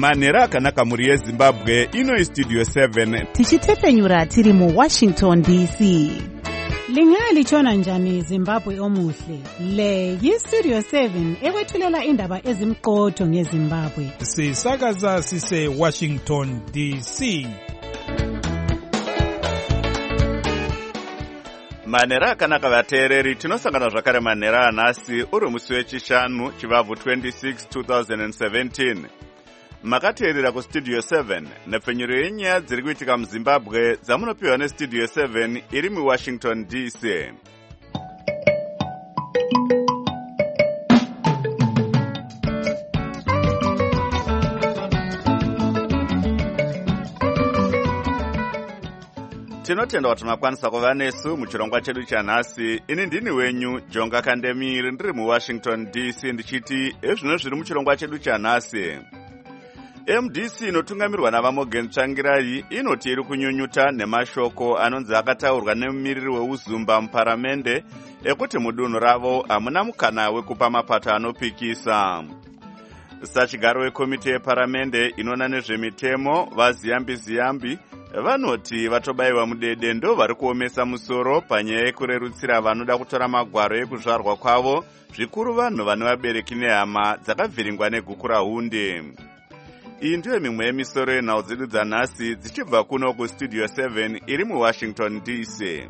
manhero akanaka mhuri yezimbabwe. Ino Studio 7 tichitepenyura tiri muWashington DC. Lingaya lichona njani Zimbabwe omuhle? Le yiStudio 7 ekwethulela indaba ezimqotho ngeZimbabwe. Sisakaza sise Washington DC. manhero akanaka vateereri, tinosangana zvakare manhero anhasi uri musi wechishanu chivabvu 26 2017. Makateerera kuStudio 7 nepfenyuro yenyaya dziri kuitika muZimbabwe dzamunopiwa neStudio 7 iri muWashington DC. Tinotenda kuti makwanisa kuva nesu muchirongwa chedu chanhasi. Ini ndini wenyu Jonga Kandemiri, ndiri muWashington DC, ndichiti ezvino zviri muchirongwa chedu chanhasi. MDC inotungamirwa naVaMorgan Tsvangirai inoti iri kunyunyuta nemashoko anonzi akataurwa nemumiriri weuzumba muparamende ekuti mudunhu ravo hamuna mukana wekupa mapato anopikisa. Sachigaro wekomiti yeparamende inoona nezvemitemo vaZiyambi vanoti vatobayiwa mudede ndo vari kuomesa musoro panyaya yekurerutsira vanoda kutora magwaro ekuzvarwa kwavo, zvikuru vanhu vane vabereki nehama dzakavhiringwa neguku raHunde. Iyi ndiyo mimwe yemisoro yenhau dzedu dzanhasi dzichibva kuno kuStudio 7 iri muWashington DC.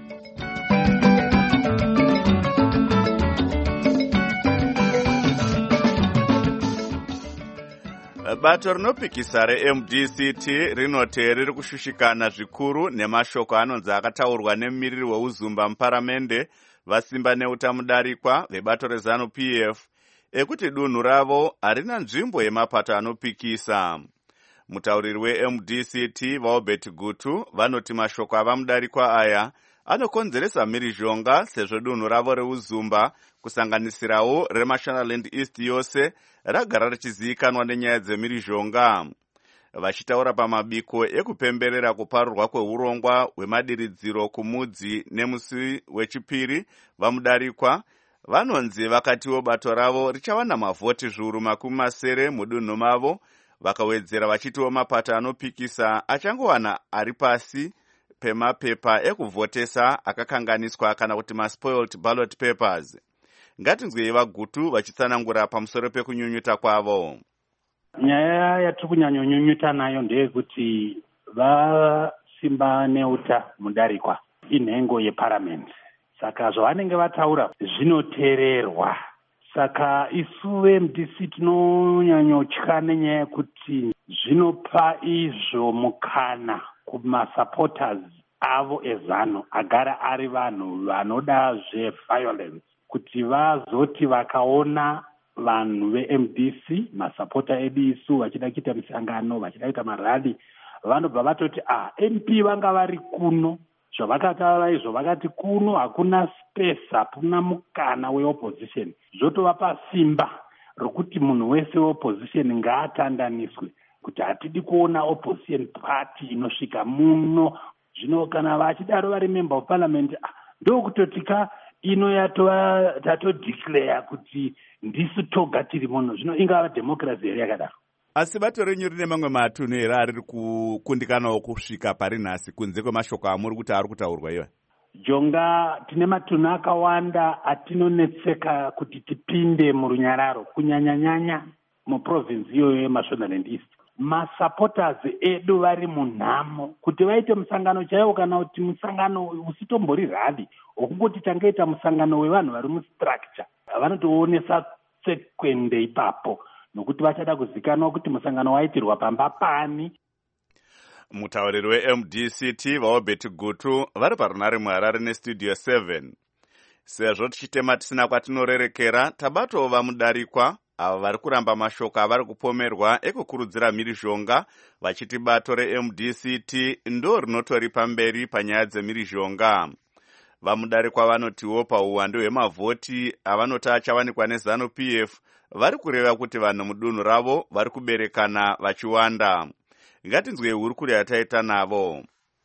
Bato rinopikisa reMDCT rinoti riri kushushikana zvikuru nemashoko anonzi akataurwa nemumiriri weuzumba muparamende vasimba neutamudarikwa vebato reZANU-PF ekuti dunhu ravo harina nzvimbo yemapato anopikisa. Mutauriri weMDCT vaObert Gutu vanoti mashoko avamudarikwa aya anokonzeresa mhirizhonga sezvo dunhu ravo reuzumba kusanganisirawo reMashonaland East yose ragara richizivikanwa nenyaya dzemhirizhonga. Vachitaura pamabiko ekupemberera kuparurwa kweurongwa hwemadiridziro kumudzi nemusi wechipiri vamudarikwa vanonzi vakatiwo bato ravo richawana mavhoti zviuru 70 mudunhu mavo, vakawedzera vachitiwo mapato anopikisa achangowana ari pasi pemapepa ekuvhotesa akakanganiswa kana kuti maspoiled ballot papers. Ngatinzwei vaGutu vachitsanangura pamusoro pekunyunyuta kwavo. Nyaya yatiri kunyanyonyunyuta nayo ndeyekuti vasimba neuta mudarikwa inhengo yeparamende, saka zvavanenge vataura zvinoteererwa. Saka isu veMDC tinonyanyotya nenyaya yekuti zvinopa izvo mukana kumasupporters avo eZANU agara ari vanhu vanoda zveviolence, kuti vazoti vakaona vanhu veMDC masupporter edu isu vachida kuita misangano, vachida kuita marali, vanobva vatoti MP vanga vari kuno, zvavakataura izvo vakati kuno hakuna space, hakuna mukana weopposition. Zvotovapa simba rokuti munhu wese weopposition ngaatandaniswe, kuti hatidi kuona opposition party inosvika muno. Zvino kana vachidaro vari member of parliament ndokutotika ino tatodeclare kuti ndisu toga tiri muno. Zvino ingava democracy here yakadaro. Asi bato renyu rine mamwe matunhu here ari kukundikanawo kusvika pari nhasi kunze kwemashoko amuri kuti ari kutaurwa iwa? Jonga, tine matunhu akawanda atinonetseka kuti tipinde murunyararo, kunyanyanyanya muprovince iyoyo yeMashonaland East. Masupporters edu vari munhamo kuti vaite musangano chaiwo, kana kuti musangano usitombori rali wokungoti tangaita musangano wevanhu vari mustructure, vanotoonesa tsekwende ipapo nokuti vachada kuzikanwa kuti musangano waitirwa pamba pani. Mutauriri weMDCT vaObert Gutu vari parunare muHarare neStudio 7. Sezvo tichitema tisina kwatinorerekera, tabatowo vamudarikwa ava vari kuramba mashoko avari kupomerwa ekukurudzira mhirizhonga, vachiti bato reMDCT ndo rinotori pamberi panyaya dzemhirizhonga. Vamudarikwa vanotiwo pauwandu hwemavhoti avanoti achawanikwa neZANU-PF vari kureva kuti vanhu mudunhu ravo vari kuberekana vachiwanda. Ngatinzwei hurukuri yataita navo.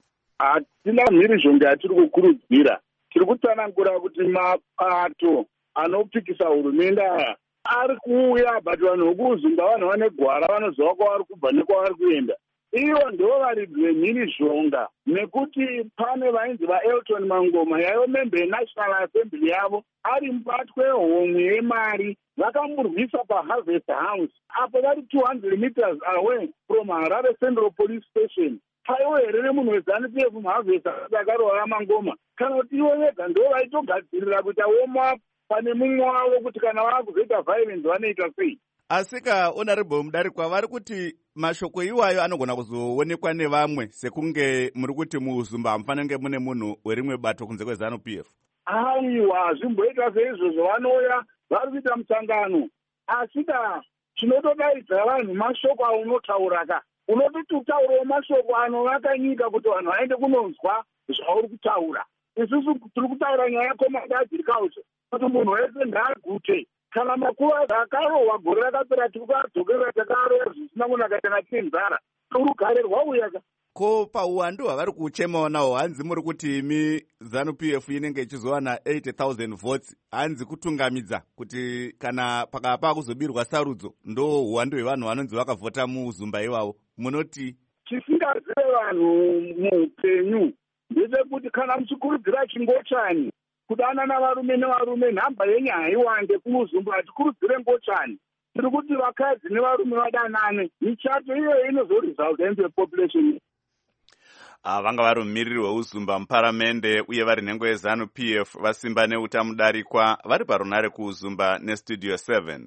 Hatina mhirizhonga yatiri kukurudzira, tiri kutsanangura kuti mapato anopikisa hurumende aya ari kuuya but vanhu vokuzumba vanhu vane gwara vanoziva kwavari kubva nekwavari kuenda. Ivo ndo varidzi vemhirizhonga, nekuti pane vainzi vaElton Mangoma yaivo membe yeNational Assembly yavo ari mubatwe homwe yemari, vakamurwisa paHarvest House apo vari 200 meters away from Harare Central Police Station. Paiwo here nemunhu weZANU-PF muHarvest akarova Mangoma, kana kuti ivo vega ndo vaitogadzirira kuti aoma pane mumwe wavo kuti kana vakuzoita violence vanoita sei. Asika Honorable Mudarikwa, vari kuti mashoko iwayo anogona kuzoonekwa nevamwe sekunge muri kuti muZumba hamufanenge mune munhu werimwe bato kunze kweZANU-PF. Aiwa, zvimboita seizvozvo vanouya vari kuita musangano, asika chinotodaidza vanhu mashoko aunotaura ka. Unototi utaurawo mashoko anovaka nyika kuti vanhu vaende kunonzwa zvauri kutaura. Isusu tiri kutaura nyaya yecommand agriculture kuti munhu wese ngaagute. Kana makuva akarohwa gore rakapera tiri kuadzokerera takarohwa zvisina kunaka kana tine nzara torugarerwa uyaka. Ko pauwandu hwavari kuchemawo nawo, hanzi muri kuti imi ZANU-PF inenge ichizowana 80,000 votes, hanzi kutungamidza kuti kana pakapa kuzobirwa sarudzo ndo uwandu hwevanhu vanonzi vakavhota muZumba iwavo, munoti? Chisingazive vanhu muupenyu ndechekuti kana muchikurudzira chingochani kudana navarume nevarume, nhamba yenyaya iwande kuZumba, hatikurudzire ngochani. Tiri kuti vakadzi nevarume vadanane, michato iyoyo inozoresulta into population. Vanga vari mumiriri weUZumba muparamende uye vari nhengo yeZANU-PF vasimba neuta Mudarikwa vari parunare kuZumba neStudio 7.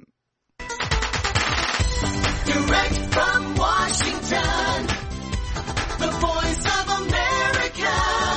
Direct from Washington, the voice of America,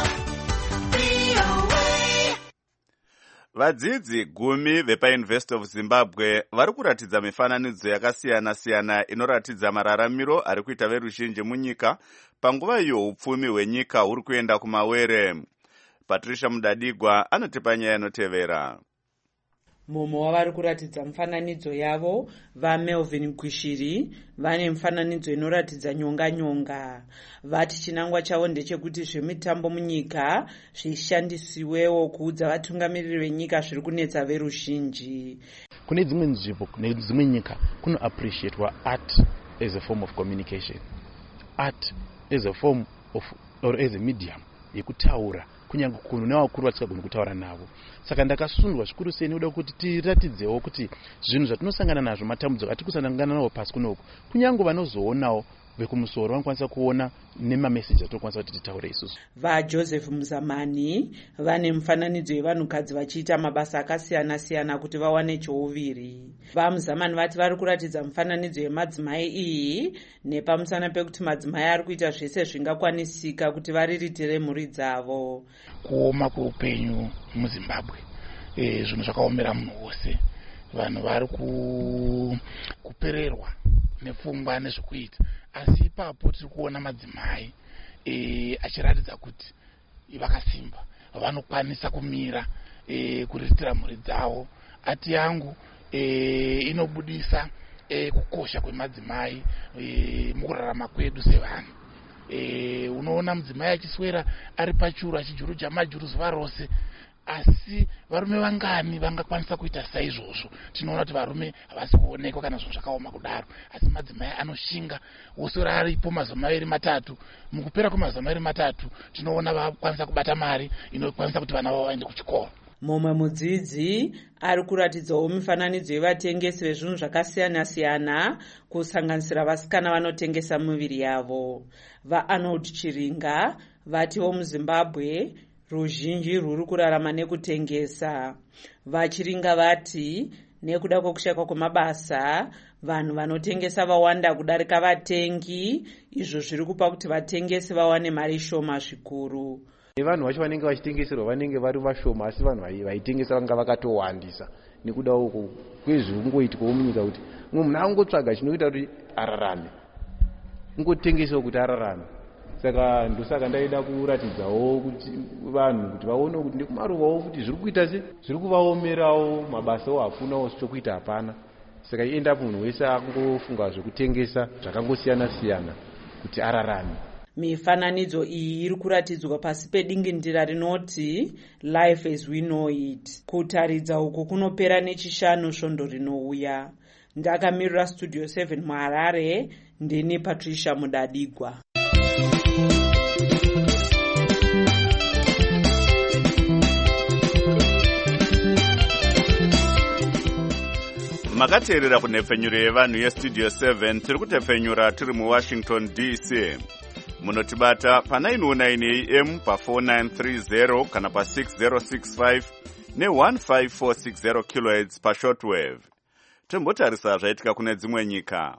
VOA. Vadzidzi 10 vepaUniversity of Zimbabwe vari kuratidza mifananidzo yakasiyana-siyana inoratidza mararamiro ari kuita veruzhinji munyika panguva iyo upfumi hwenyika huri kuenda kumawere. Patricia Mudadigwa anotipa nyaya inotevera. Mumwe wavari kuratidza mifananidzo yavo vaMelvin Gwishiri vane mifananidzo inoratidza nyonga-nyonga. Vati chinangwa chavo ndechekuti zvemitambo munyika zvishandisiwewo kuudza vatungamiriri venyika zviri kunetsa veruzhinji. Kune dzimwe nzvimbo, kune dzimwe nyika kuno appreciatewa art as a form of communication, art as a form of or as a medium yekutaura kunyange kune vakuru vatisagoni kutaura navo. Saka ndakasundwa zvikuru sei nekuda kuti tiratidzewo kuti zvinhu zvatinosangana nazvo, matambudziko atikusangana nawo pasi kunoku, kunyange vanozoonawo vekumusoro vanokwanisa kuona nemameseji atinokwanisa kuti titaure isusu. VaJoseph Muzamani vane mifananidzo yevanhukadzi vachiita mabasa akasiyana-siyana kuti vawane chouviri. VaMuzamani vati vari kuratidza mifananidzo yemadzimai iyi nepamusana pekuti madzimai ari kuita zvese zvingakwanisika kuti variritire mhuri dzavo. Kuoma kweupenyu muZimbabwe, zvinhu zvakaomera munhu wose. Vanhu vari kupererwa nepfungwa nezvekuita, asi ipapo tiri kuona madzimai achiratidza kuti vakasimba, vanokwanisa kumira kuriritira mhuri dzavo. Ati yangu inobudisa kukosha kwemadzimai mukurarama kwedu sevanhu. Unoona mudzimai achiswera ari pachuru achijuruja majuru zuva rose, asi varume vangani vangakwanisa kuita saizvozvo? Tinoona kuti varume havasi kuonekwa kana zvinhu zvakaoma kudaro, asi madzimai anoshinga wosora aripo mazuva maviri matatu. Mukupera kwemazuva maviri matatu tinoona vakwanisa kubata mari inokwanisa kuti vana vavo vaende kuchikoro. Mumwe mudzidzi ari kuratidzawo mifananidzo yevatengesi vezvinhu zvakasiyana-siyana kusanganisira vasikana vanotengesa miviri yavo. VaArnold Chiringa vatiwo muZimbabwe ruzhinji rwuri kurarama nekutengesa. VaChiringa vati nekuda kwekushakwa kwemabasa vanhu vanotengesa vawanda kudarika vatengi, izvo zviri kupa kuti vatengesi vawane mari shoma zvikuru. Vanhu vacho vanenge vachitengeserwa vanenge vari vashoma, asi vanhu vaitengesa vanga vakatowandisa nekuda uko kwezvingoitikawo munyika kuti munhu angotsvaga chinoita kuti ararame, ungotengesawo kuti ararame. Saka ndosaka ndaida kuratidzawo kuti vanhu kuti vaone kuti ndekumaruvawo kuti zviri kuita se zviri kuvaomerawo, mabasawo hakunawo chokuita hapana. Saka iendapo munhu wese angofunga zvekutengesa zvakangosiyana-siyana kuti ararame. Mifananidzo iyi iri kuratidzwa pasi pedingindira rinoti Life as we know it. Kutaridza uku kunopera nechishanu svondo rinouya. Ndakamirira Studio 7 muHarare, ndini Patricia Mudadigwa. Makateerera kunhepfenyuro yevanhu yestudio 7 tiri kutepfenyura tiri muWashington DC. Munotibata pa919 AM pa4930 kana pa6065 ne15460 kHz pashortwave. Tombotarisa zvaitika kune dzimwe nyika.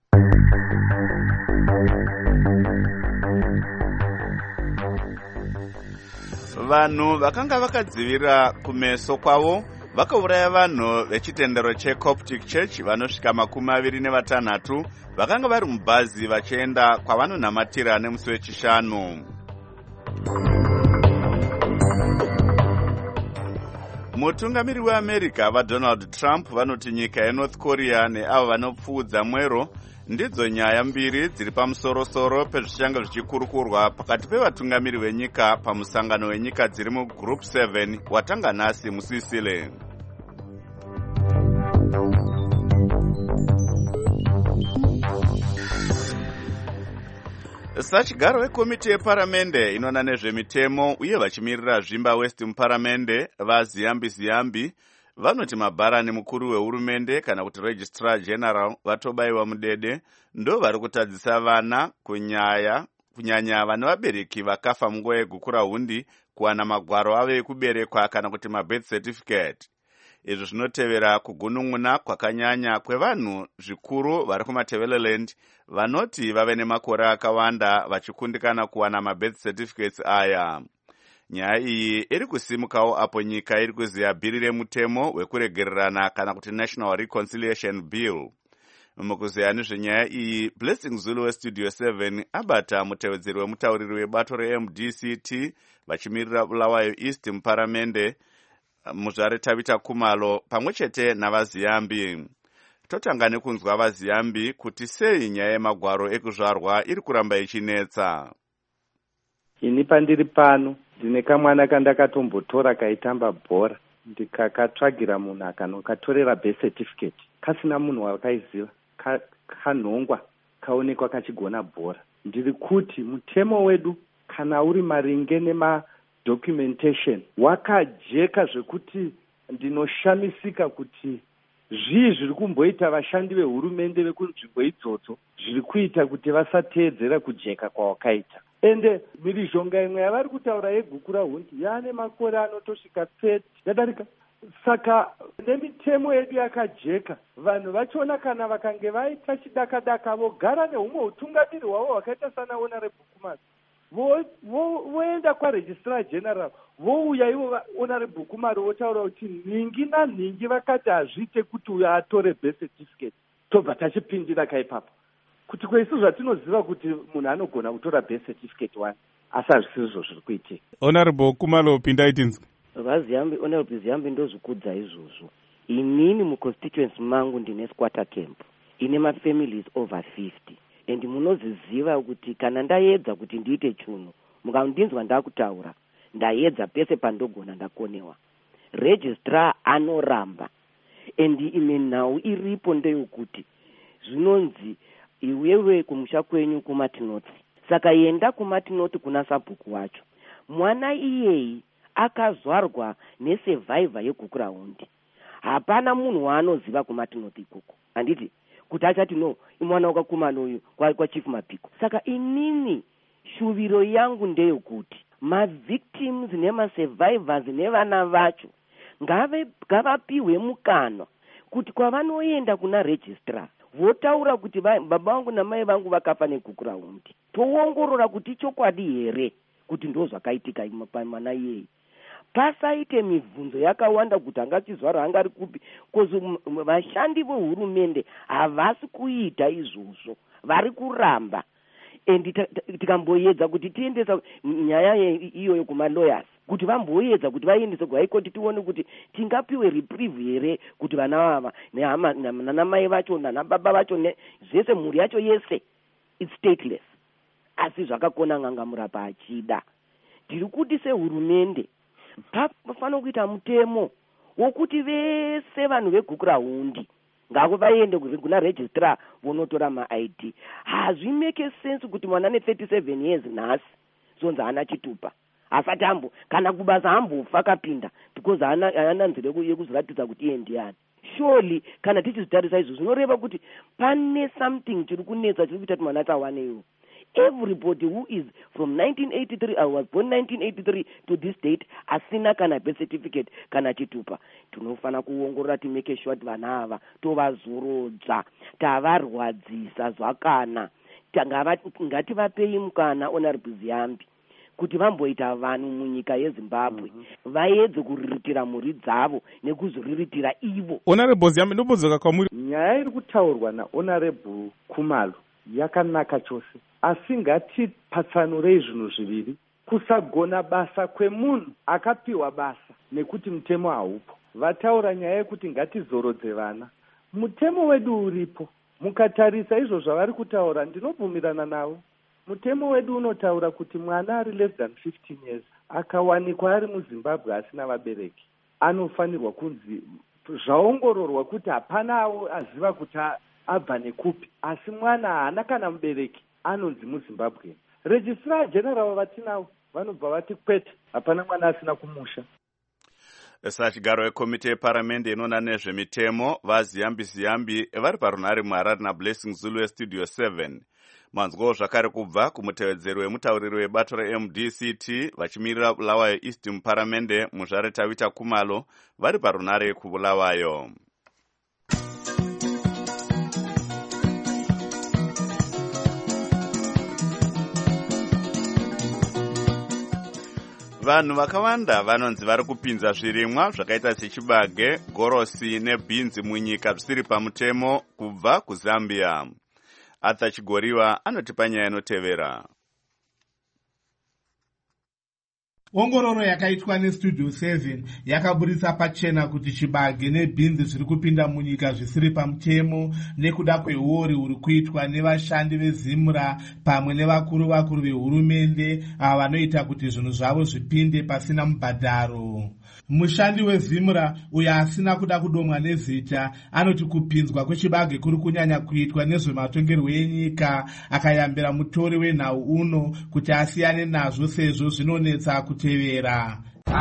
Vanhu vakanga vakadzivira kumeso kwavo vakauraya vanhu vechitendero cheCoptic Church vanosvika 26 vakanga vari mubhazi vachienda kwavanonamatira nemusi wechishanu. Mutungamiri weAmerica vaDonald Trump vanoti nyika yeNorth Korea neavo vanopfuudza mwero ndidzo nyaya mbiri dziri pamusorosoro pezvichanga zvichikurukurwa pakati pevatungamiri venyika pamusangano wenyika dziri muGroup 7 watanga nhasi muSicily. Sachigaro wekomiti yeparamende inoona nezvemitemo uye vachimirira zvimba West muparamende vaZiyambi vanoti mabharani mukuru wehurumende kana kuti Registrar General vatobayiwa mudede ndo vari kutadzisa vana kunyanya vane vabereki vakafa munguva yegukura hundi kuwana magwaro avo ekuberekwa kana kuti mabirth certificate. Izvi zvinotevera kugunun'una kwakanyanya kwevanhu zvikuru vari kuMatabeleland vanoti vave nemakore akawanda vachikundikana kuwana mabirth certificates aya. Nyaya iyi iri kusimukawo apo nyika iri kuziya bhiri remutemo wekuregererana kana kuti National Reconciliation Bill. Mukuziya nezvenyaya iyi, Blessing Zulu weStudio 7 abata mutevedzeri wemutauriri webato reMDCT vachimirira Bulawayo East muparamende muzvare Tabita Kumalo pamwechete navaZiyambi. Totanga nekunzwa vaZiyambi kuti sei nyaya yemagwaro ekuzvarwa iri kuramba ichinetsa. Ini pandiri pano ndine kamwana kandakatombotora kaitamba bhora ndikakatsvagira munhu akanokatorera birth certificate kasina munhu wakaiziva kanhongwa kaonekwa kachigona bhora. Ndiri kuti mutemo wedu kana uri maringe documentation wakajeka zvekuti ndinoshamisika kuti zvii zviri kumboita vashandi vehurumende vekunzvimbo idzodzo zviri kuita kuti vasateedzera kujeka kwawakaita. Ende mhirizhonga imwe yavari kutaura yegukura hundi yaane makore anotosvika 30 yadarika. Saka nemitemo yedu yakajeka, vanhu vachona kana vakange vaita chidakadaka vogara nehumwe utungamiri hwavo hwakaita sana Honorable Kumalo voenda kwaRegistrar General vouya ivo Honorable Kumalo votaura kuti ningi nanhingi vakati hazviite kuti uyo atore birth certificate, tobva tachipindira kaipapo kuti kweisu zvatinoziva kuti munhu anogona kutora birth certificate one asi hazvisizvo zviri kuitika. Honorable Kumalo pindaitinzwa Honorable Ziyambi ndozvikudza izvozvo. Inini muconstituency mangu ndine squatter camp ine mafamilies over 50 and munoziziva kuti kana ndaedza kuti ndiite chunhu mukandinzwa ndakutaura ndaedza pese pandogona ndakonewa. Registrar anoramba and ime nhau iripo ndeyokuti zvinonzi iwewe kumusha kwenyu kumatinoti, saka enda kumatinoti kuna sabhuku wacho. Mwana iyei akazvarwa nesurvivor yegukura hundi, hapana munhu waanoziva kumatinoti ikoko. Handiti kuti achati no imwana wakakumana uyu kwa Chief Mapiko. Saka inini shuviro yangu ndeyokuti mavictims nemasurvivors nevana vacho ngavapiwe mukana kuti kwavanoenda kuna registrar votaura kuti baba vangu namai vangu vakafa negukura hundi, toongorora kuti chokwadi here kuti ndozvakaitika pamwana iyeye. Pasaite mibvunzo yakawanda kuti angachizvara angari kupi, kozi vashandi vehurumende havasi kuita izvozvo, vari kuramba. And tikamboedza kuti tiendesa nyaya iyoyo kumalawyers kuti vamboedza kuti vaendese kuhaikoti tione kuti tingapiwe reprieve here kuti vana vava nanamai vacho nanababa vacho zvese mhuri yacho yese it's stateless. asi zvakakona ngangamurapa achida. Ndiri kuti sehurumende pafanira kuita mutemo wokuti vese vanhu vegukurahundi ngako vaende kuna registrar vonotora ma-ID. Hazvimeke sense kuti mwana ne37 years nhasi zonzi hana chitupa asati kana kubasa hambofa akapinda because hana nzira yekuzoratidza kuti iye ndiani. Surely kana tichizitarisa izvo zvinoreva kuti pane something chiri kunetsa chiri kuita kuti mwana tawaneyo. Everybody who is from 1983, I was born 1983 to this date, asina kana birth certificate kana chitupa. Tunofana kuongorora to make sure vana ava tovazorodza, tavarwadzisa zvakana. Ngativapei mukana Honorable Ziyambi kuti vamboita vanhu munyika yeZimbabwe vaedze kuriritira mhuri dzavo nekuzoriritira ivo. Honorable Ziyambi, ndobvunza kwamuri. Nyaya iri kutaurwa naHonorable Khumalo yakanaka chose, asi ngatipatsanurei zvinhu zviviri. Kusagona basa kwemunhu akapiwa basa nekuti mutemo haupo. Vataura nyaya yekuti ngatizorodze vana. Mutemo wedu uripo. Mukatarisa izvo zvavari kutaura ndinobvumirana navo. Mutemo wedu unotaura kuti mwana ari less than 15 years akawanikwa ari muZimbabwe asina vabereki anofanirwa kunzi zvaongororwa kuti hapana aziva kuti abva nekupi, asi mwana haana kana mubereki anonzi muZimbabwe. Registrar General vatinavo vanobva vati kwete, hapana mwana asina kumusha. Sachigaro wekomite yeparamende inoona nezvemitemo vaZiyambi vari parunare muHarare naBlessing Zulu weStudio 7. Manzwawo zvakare kubva kumutevedzeri wemutauriri webato reMDCT vachimirira Bulawayo East muparamende muzvare Tavita Khumalo vari parunare kuBulawayo. Vanhu vakawanda vanonzi vari kupinza zvirimwa zvakaita sechibage, gorosi nebhinzi munyika zvisiri pamutemo kubva kuZambia. Arthur Chigoriwa anotipa nyaya inotevera. Ongororo yakaitwa neStudio 7 yakaburitsa pachena kuti chibage nebhinzi zviri kupinda munyika zvisiri pamutemo nekuda kwehuori huri kuitwa nevashandi veZimra pamwe nevakuru vehurumende ava vanoita kuti zvinhu zvavo zvipinde pasina mubhadharo. Mushandi weZimra uyo asina kuda kudomwa nezita anoti kupinzwa kwechibage kuri kunyanya kuitwa nezvematongerwo enyika, akayambira mutori wenhau uno kuti asiyane nazvo sezvo zvinonetsa kutevera.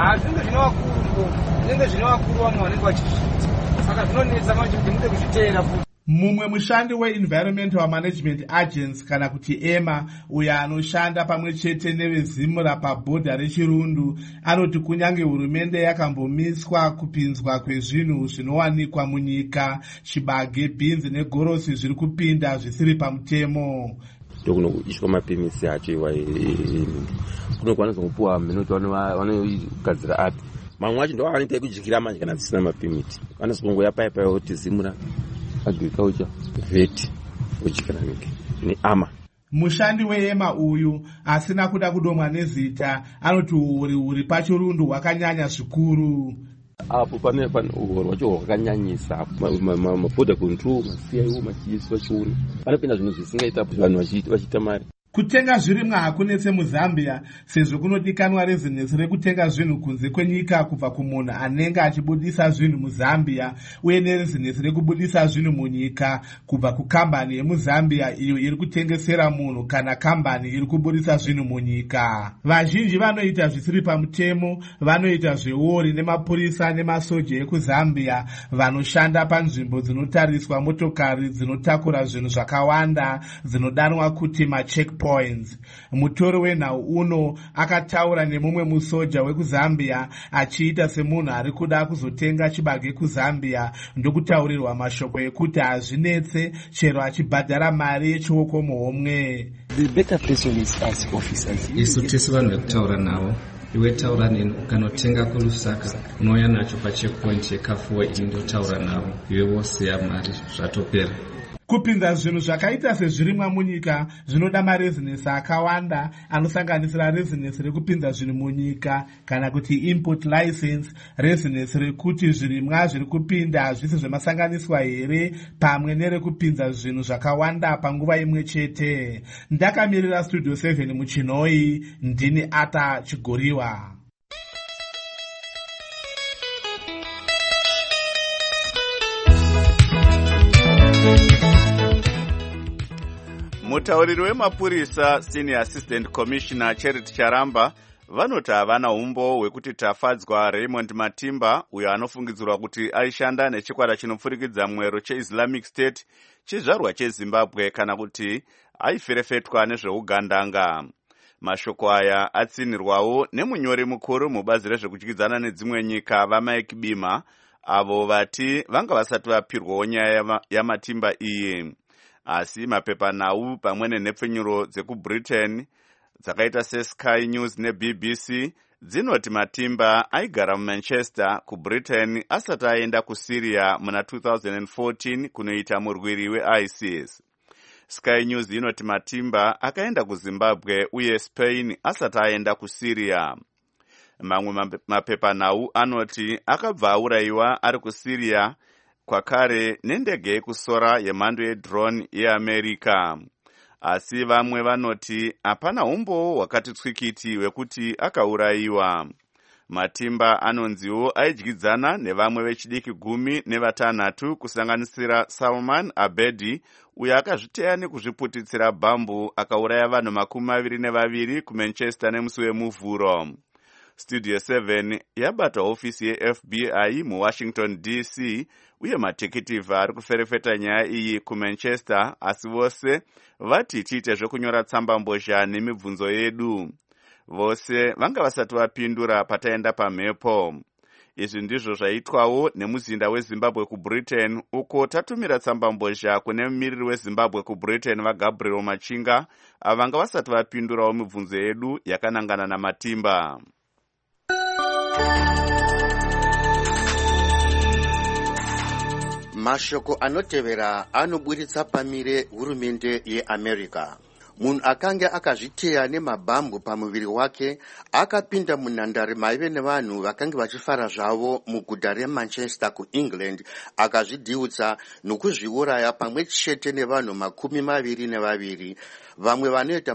Zvinenge zvinovakuru vamwe vanenge vachizviita, saka zvinonetsa manje kuti mude kuzviteera futi. Mumwe mushandi weEnvironmental Management Agency kana kuti EMA uyo anoshanda pamwe chete neveZimra pabhodha reChirundu anoti kunyange hurumende yakambomiswa kupinzwa kwezvinhu zvinowanikwa munyika, chibage, bhinzi negorosi zviri kupinda zvisiri pamutemo. Ndokunokuishwa mapemisi achiwa kunokwanisa kupuwa minoti vanogadzira api mamwe acho ndo anoita kujikira manje kana zvisina mapemiti vanosongoya paipa kuti Zimra agriculture vet uchikanike ni ama. Mushandi weEMA uyu asina kuda kudomwa nezita anoti uri paChirundu hwakanyanya zvikuru. Apo pane uhoro wacho hwakanyanyisa maborder control masiyawo machiiswa chiuni panopinda zvinhu zvisingaita vanhu vachiita mari. Kutenga zvirimwa hakunetse muZambia sezvo kunodikanwa rezinesi rekutenga zvinhu kunze kwenyika kubva kumunhu anenge achibudisa zvinhu muZambia uye nerezinesi rekubudisa zvinhu munyika kubva kukambani yemuZambia iyo iri kutengesera munhu kana kambani iri kubudisa zvinhu munyika. Vazhinji vanoita zvisiri pamutemo, vanoita zveori nemapurisa nemasoja ekuZambia vanoshanda panzvimbo dzinotariswa motokari dzinotakura zvinhu zvakawanda dzinodanwa kuti macheckpoints. Mutori wenhau uno akataura nemumwe musoja wekuZambia achiita semunhu ari kuda kuzotenga chibage kuZambia ndokutaurirwa mashoko ekuti hazvinetse chero achibhadhara mari yechioko muhomwe. Isu tese vanhu vekutaura navo, iwe taura neni ukanotenga kuRusaka unouya nacho pacheckpoint yekafuwe indotaura navo, iwe wosiya mari zvatopera. Kupinza zvinhu zvakaita sezvirimwa munyika zvinoda marezinesi akawanda anosanganisira rezinesi rekupinza zvinhu munyika kana kuti import license, rezinesi rekuti zvirimwa zviri kupinda zvisi zvemasanganiswa here, pamwe nerekupinza zvinhu zvakawanda panguva imwe chete. Ndakamirira Studio 7 muchinoi, ndini Ata Chigoriwa. Mutauriri wemapurisa Senior Assistant Commissioner Charity Charamba vanoti havana umbo hwekuti Tafadzwa Raymond Matimba, uyo anofungidzirwa kuti aishanda nechikwata chinopfurikidza mwero cheIslamic State chizvarwa cheZimbabwe kana kuti aiferefetwa nezveugandanga. Mashoko aya atsinirwawo nemunyori mukuru mubazi rezvekudyidzana nedzimwe nyika vaMike Bima, avo vati vanga vasati vapirwawo nyaya yamatimba iyi. Asi mapepanhau pamwe nenhepfenyuro dzekuBritain dzakaita seSky News neBBC dzinoti Matimba aigara muManchester kuBritain asati aenda kuSyria muna 2014 kunoita murwiri weISIS. Sky News inoti Matimba akaenda kuZimbabwe uye Spain asati aenda kuSyria. Mamwe mapepanhau anoti akabva aurayiwa ari kuSyria kwakare nendege yekusora yemhando yedrone yeAmerica. Asi vamwe vanoti hapana umbo hwakati tswikiti hwekuti akaurayiwa. Matimba anonziwo aidyidzana nevamwe vechidiki 16 kusanganisira Salman Abedi, uyo akazviteya nekuzviputitsira bhambu akauraya vanhu 22 kuManchester nemusi wemuvhuro. Studio 7 yabata hofisi yeFBI muWashington DC uye matekitivha ari kuferefeta nyaya iyi kuManchester, asi vose vati tiite zvekunyora tsamba mbozha nemibvunzo yedu. Vose vanga vasati vapindura pataenda pamhepo. Izvi ndizvo zvaitwawo nemuzinda weZimbabwe kuBritain, uko tatumira tsamba mbozha kune mumiriri weZimbabwe kuBritain vaGabriel Machinga, avanga vasati vapindurawo mibvunzo yedu yakanangana naMatimba. Mashoko anotevera anoburitsa pamire hurumende yeAmerica. Munhu akanga akazviteya nemabhambu pamuviri wake akapinda munhandare maive nevanhu vakanga vachifara zvavo muguta reManchester kuEngland, akazvidhiutsa nokuzviuraya pamwe chete nevanhu 22. Vamwe vanoita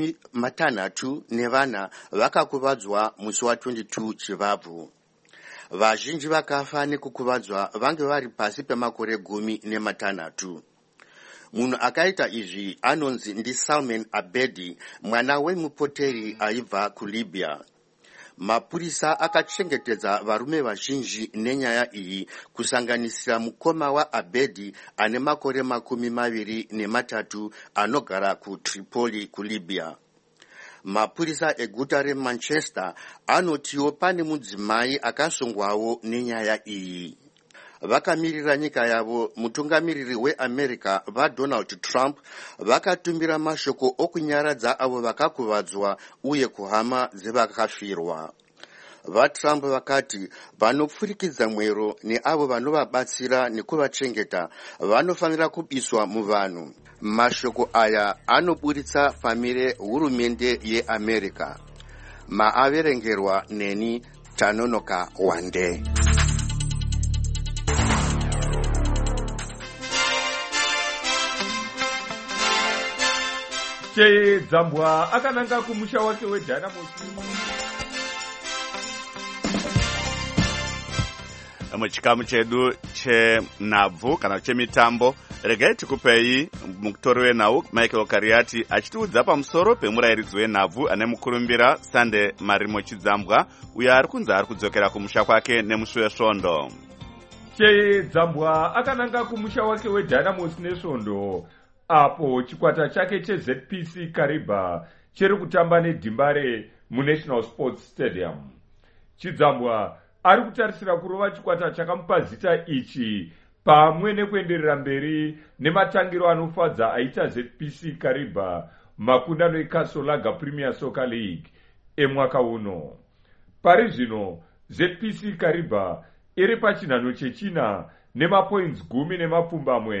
64 vakakuvadzwa musi wa22 Chivabvu. Vazhinji vakafa nekukuvadzwa vange vari pasi pemakore 16. Munhu akaita izvi anonzi ndi Salman Abedi, mwana wemupoteri aibva kuLibya. Mapurisa akachengetedza varume vazhinji nenyaya iyi, kusanganisira mukoma waAbedi ane makore 23 anogara kuTripoli kuLibya. Mapurisa eguta reManchester anotiwo pane mudzimai akasungwawo nenyaya iyi. Vakamirira nyika yavo, mutungamiriri weAmerica vaDonald Trump vakatumbira mashoko okunyaradza avo vakakuvadzwa uye kuhama dzevakafirwa. VaTrump vakati vanopfurikidza mwero neavo vanovabatsira nekuvachengeta vanofanira kubiswa muvanhu. Mashoko aya anoburitsa pamire hurumende yeAmerica. Maaverengerwa neni Tanonoka Wande. Dzambwa akananga kumusha wake weDynamos. Muchikamu chedu chenhabvu kana chemitambo, regai tikupei mutori wenhau Michael Kariati achitiudza pamusoro pemurayiridzi wenhabvu ane mukurumbira Sunday Marimo Chidzambwa, uyo ari kunzi ari kudzokera kumusha kwake nemusi wesvondo. Dzambwa akananga kumusha wake weDynamos nesvondo, apo chikwata chake cheZPC Kariba chiri kutamba neDhimbare muNational Sports Stadium. Chidzambwa ari kutarisira kurova chikwata chakamupa zita ichi pamwe nekuenderera mberi nematangiro anofadza aita ZPC Kariba makundano eKasolaga Premier Soccer League emwaka uno. Pari zvino ZPC Kariba iri pachinhano chechina nemapoints 10 nemapfumbamwe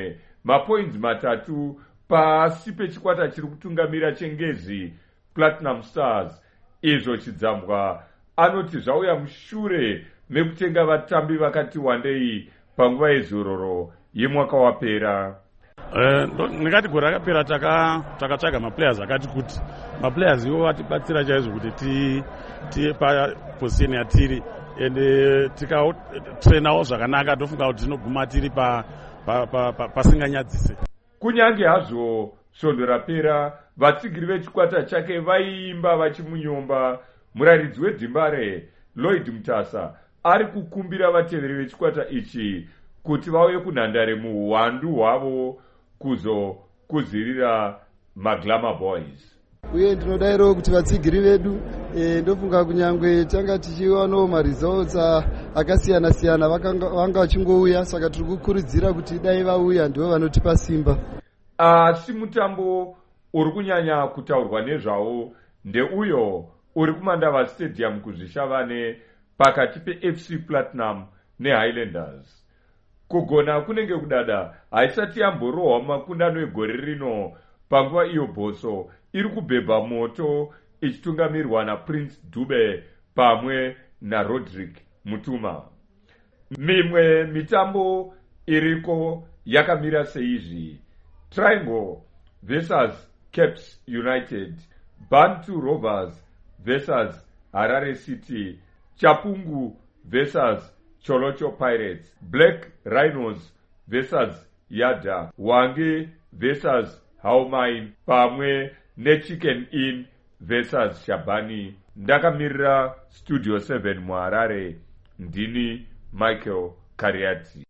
mapoints 3 pasi pechikwata chiri kutungamira chengezi Platinum Stars. Izvo Chidzambwa anoti zvauya mushure mekutenga vatambi vakati wandei panguva yezororo yemwaka wapera. Ndingati gore rakapera takatsvaga maplayers akati kuti maplayers iwo atibatsira chaizvo kuti tipapozisheni yatiri ende tikatrainawo zvakanaka tofunga kuti tinoguma tiri pasinganyadzise. Kunyange hazvo svondo rapera, vatsigiri vechikwata chake vaiimba vachimunyomba, murayiridzi wedhimbare Lloyd Mutasa ari kukumbira vateveri vechikwata ichi kuti vauye kunhandare muhwandu hwavo kuzokuzirira maGlamour Boys. Uye ndinodairowo kuti vatsigiri vedu ndofunga kunyangwe tanga tichiwanawo maresults akasiyana siyana vanga vachingouya, saka tiri kukurudzira kuti dai vauya ndivo vanotipa simba. Asi mutambo uri kunyanya kutaurwa nezvawo ndeuyo uri kuMandava Stadium kuzvishavane pakati peFC Platinum neHighlanders. Kugona kunenge kudada haisati yamborohwa makundano egore rino panguva iyo bhoso iri kubhebha moto ichitungamirwa naPrince Dube pamwe naRodrick Mutuma. Mimwe mitambo iriko yakamira seizvi: Triangle vs Caps United, Bantu Rovers vs Harare City, Chapungu vs Cholocho Pirates, Black Rhinos vs Yada, Wange vs Haumain pamwe neChicken Inn vs Shabani. Ndakamirira Studio 7 muHarare, ndini Michael Kariati.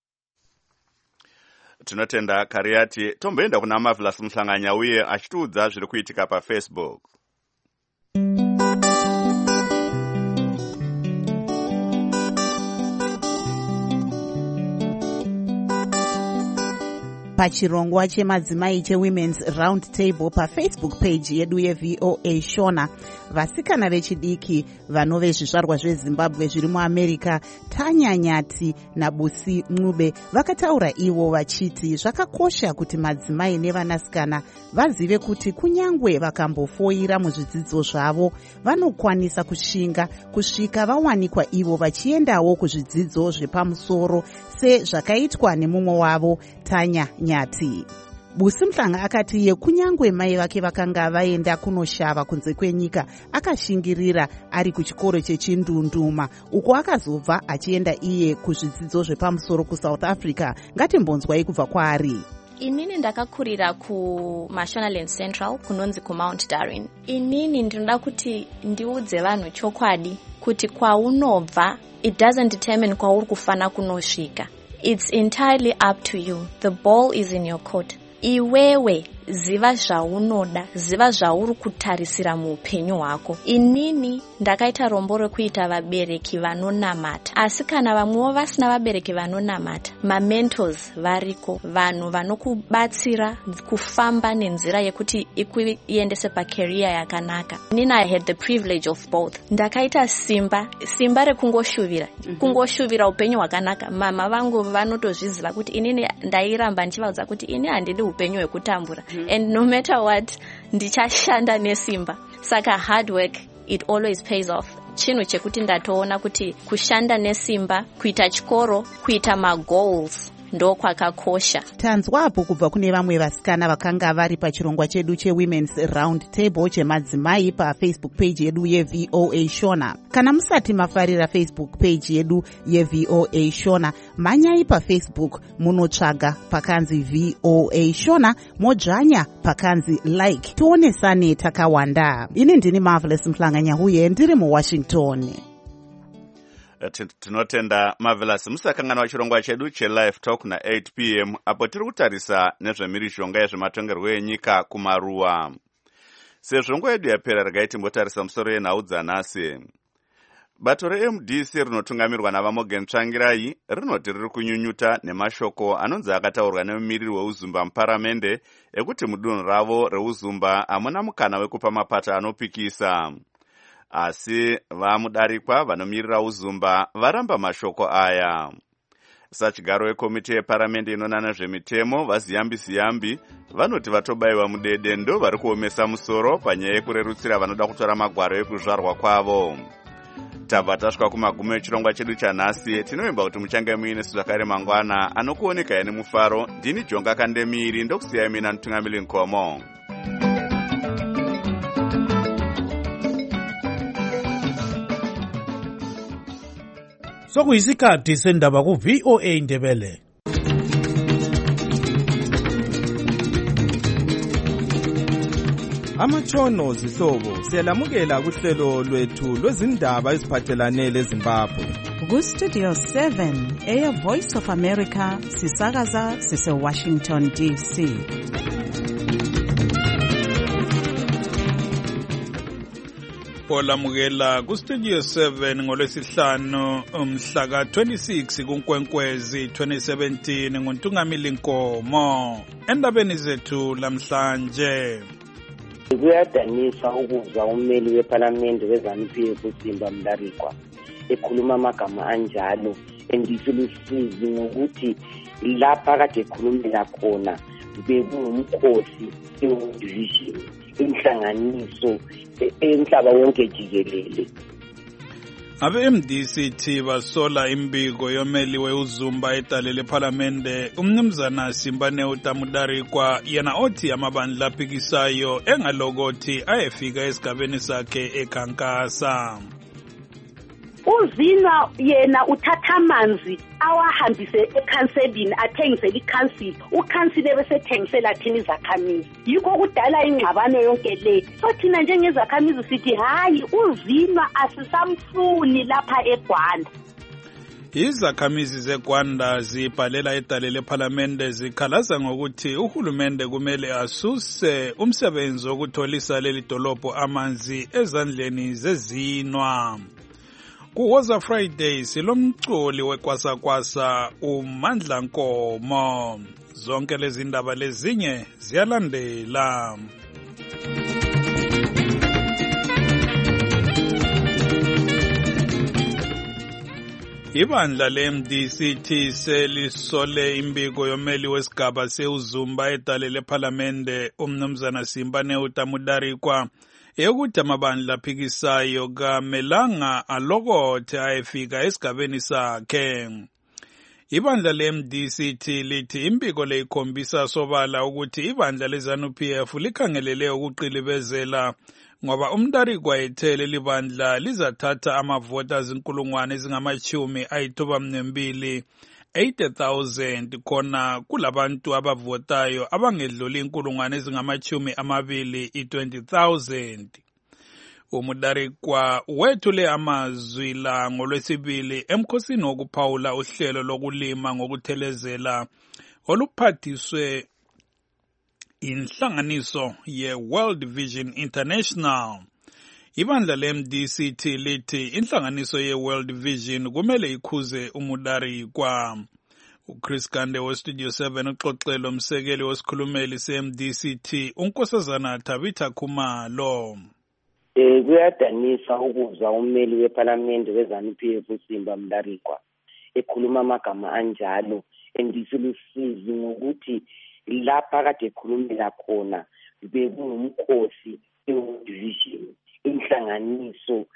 Tinotenda Kariati. Tomboenda kuna Marvelous Muhlanganya uye achitiudza zviri kuitika paFacebook. Pachirongwa chemadzimai cheWomen's Round Table paFacebook page yedu yeVOA Shona, vasikana vechidiki vanove zvizvarwa zveZimbabwe zviri muAmerica, Tanya Nyati naBusi Mncube vakataura ivo vachiti zvakakosha kuti madzimai nevanasikana vazive kuti kunyangwe vakambofoira muzvidzidzo zvavo vanokwanisa kushinga kusvika vawanikwa ivo vachiendawo kuzvidzidzo zvepamusoro sezvakaitwa nemumwe wavo, Tanya Nyati. Busi Mhlanga akati iye kunyangwe mai vake vakanga vaenda kunoshava kunze kwenyika akashingirira ari kuchikoro chechindunduma uko akazobva achienda iye kuzvidzidzo zvepamusoro kuSouth Africa. Ngatimbonzwai kubva kwaari. Inini ndakakurira kuMashonaland Central kunonzi kuMount Darwin. Inini ndinoda kuti ndiudze vanhu chokwadi kuti kwaunobva it doesn't determine kwauri kufana kunosvika. It's entirely up to you. The ball is in your court. Iwewe ziva zvaunoda, ziva zvauri kutarisira muupenyu hwako. Inini ndakaita rombo rekuita vabereki vanonamata. Asi kana vamwewo vasina vabereki vanonamata, mamentors variko, vanhu vanokubatsira kufamba nenzira yekuti ikuendese pacareer yakanaka. Inini I had the privilege of both. Ndakaita simba rekungoshuvira, kungoshuvira upenyu hwakanaka. Mama vangu vanotozviziva kuti inini ndairamba ndichivaudza kuti ini handidi upenyu hwekutambura. And no matter what, ndichashanda nesimba. Saka hard work, it always pays off. Chinhu chekuti ndatoona kuti kushanda nesimba, kuita chikoro, kuita magoals, ndo kwakakosha. Tanzwapo kubva kune vamwe vasikana vakanga vari pachirongwa chedu cheWomen's Round Table chemadzimai paFacebook page yedu yeVOA Shona. Kana musati mafarira Facebook page yedu yeVOA Shona, manyai paFacebook munotsvaga pakanzi VOA Shona, modzvanya pakanzi like. Tionesane takawanda. Ini ndini Marvelous Muhlanganya uye ndiri muWashington. Tinotenda Marvelous. Musakangana wachirongwa chedu cheLive Talk na 8 p.m. apo tiri kutarisa nezvemhirizhonga yezvematongerwo enyika kumaruwa. Sezvongo yedu yapera regai timbotarisa musoro yenhau dzanhasi. Bato reMDC rinotungamirwa naVamogen Tsvangirai rinoti riri kunyunyuta nemashoko anonzi akataurwa nemumiriri weUzumba muparamende ekuti mudunhu ravo reUzumba hamuna mukana wekupa mapata anopikisa. Asi vamudarikwa vanomirira Uzumba varamba mashoko aya. sachigaro wekomiti yeparamende inonana zvemitemo vaziyambi-ziyambi vanoti vatobayiwa mudede ndo vari kuomesa musoro panyaya yekurerutsira vanoda kutora magwaro ekuzvarwa kwavo. Tabva tasvika kumagumo echirongwa chedu chanhasi. Tinovimba kuti muchange muinesu zvakare mangwana anokuoneka ine mufaro. Ndini Jonga Kandemiri ndokusiyai mina Mutungamiri Nkomo. Sokuyisikhathi sendaba ku-VOA Ndebele. Amatshono zihlobo siyalamukela kuhlelo lwethu lwezindaba eziphathelane leZimbabwe. Ku-Studio 7 eya Voice of America sisakaza sise-Washington DC. Olamukela ku-Studio 7 ngolwesihlanu umhla ka-26 kuNkwenkwezi 2017 nguNtungamili Nkomo. Endabeni zethu lamhlanje. Kuyadanisa ukuzwa ummeli wePhalamende weZANU-PF uSimba Mlarikwa ekhuluma amagama anjalo, endiselusizi ngokuthi lapha kade ekhulumela khona bekungumkhosi eWorld inhlanganiso emhlaba wonke jikelele. Abe-MDCT basola imbiko yomeli weUzumba edale lePhalamende umnumzana Simbane Utamudarikwa yena othi amabandla aphikisayo engalokothi ayefika esigabeni sakhe ekhankasa. Uzinwa yena uthatha amanzi awahambise ekhanselini athengisele ikhansili, ukhansile besethengisela thina izakhamizi. Yikho kudala ingxabano yonke le. So thina njengezakhamizi sithi hayi uzinwa asisamfuni lapha eGwanda. Izakhamizi zeGwanda zibhalela edale lePhalamende zikhalaza ngokuthi uhulumende kumele asuse umsebenzi wokutholisa leli dolobho amanzi ezandleni zezinwa. Kuwoza Friday silomculi wekwasa-kwasa uMandla Nkomo. Zonke lezi ndaba lezinye ziyalandela. Ibandla le-MDCT selisole imbiko yomeli wesigaba seUzumba edale lePhalamende umnumzana Simbane Utamudarikwa yokuthi amabandla aphikisayo kamelanga alokothe ayefika esigabeni sakhe. Ibandla le-MDCT lithi imbiko le ikhombisa sobala ukuthi ibandla leZANU-PF likhangelele ukuqilibezela ngoba uMdarikwa ethe leli bandla lizathatha amavoti azinkulungwane ezingama-92 80,000 khona kulabantu abavotayo abangedluli inkulungwane ezingama-20 20,000. uMdarikwa wethule amazwi la ngolwesibili emkhosini wokuphawula uhlelo lokulima ngokuthelezela oluphathiswe inhlanganiso ye-World Vision International. Ibandla le-MDCT lithi inhlanganiso ye-World Vision kumele ikhuze uMdarikwa. uChris Kande weStudio 7 uxoxelo umsekeli wesikhulumeli se-MDCT uNkosazana Tabitha Khumalo. Kuyadanisa ukuzwa ummeli wePhalamende weZANU-PF uSimba Mlarikwa ekhuluma amagama anjalo, endiselusizi ngokuthi lapha kade ekhulumela khona bekungumkhosi eWorld Vision inhlanganiso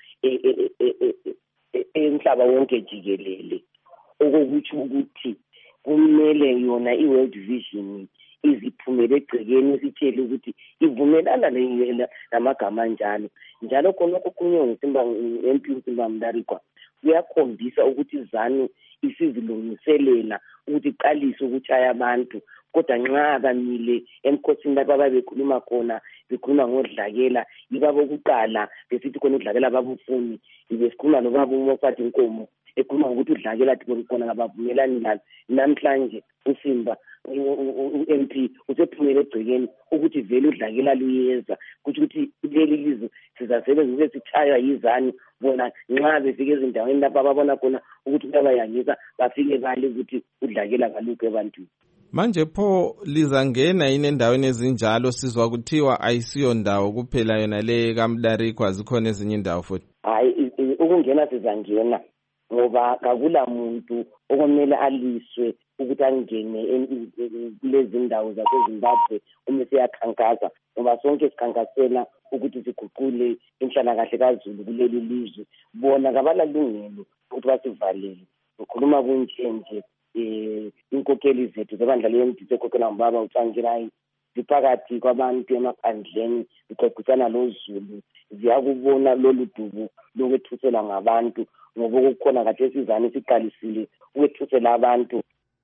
emhlaba wonke jikelele, okukuthi ukuthi kumele yona iWorld Vision iziphumele egcekeni isitshele ukuthi ivumelana namagama anjalo. Njalo khonokho kunywe MP uSimba Mlarikwa kuyakhombisa ukuthi ZANU isizilungiselela ukuthi iqalise ukutshaya abantu, kodwa nxa bamile emkhosini lapha ababekhuluma khona bekhuluma ngodlakela, yibabo kuqala besithi khona udlakela babufuni, besikhuluma nobaba uMoffat Nkomo ekhuluma ngokuthi udlakelathi khona ngabavumelani lalo. Namhlanje uSimba MP usephumele egcekeni ukuthi vele udlakela luyeza, kuthi ukuthi leli lizwe sizasebenza ukuthi sitshaywa yiZANU, bona nxa befike ezindaweni lapha ababona khona ukuthi kuyabayangisa bafike bale ukuthi udlakela kalukho ebantwini. Manje pho lizangena yini endaweni ezinjalo? Sizwa kuthiwa ayisiyo ndawo kuphela yona le kaMdarikwa, zikhona ezinye indawo futhi. Hayi, ukungena sizangena ngoba kakula muntu okumele aliswe ukuthi angene kulezi ndawo zaseZimbabwe uma siyakhankasa, ngoba sonke sikhankasela ukuthi siguqule inhlalakahle kaZulu kuleli lizwe. Bona kabalalungelo ukuthi basivalele. Ukhuluma kunje inkokeli zethu zebandla le-MDC ekhokhela ngubaba uTsvangirai ziphakathi kwabantu emaphandleni zixoxisana loZulu, ziyakubona lolu dubu lokwethusela ngabantu, ngoba kukhona kade esizane siqalisile ukwethusela abantu.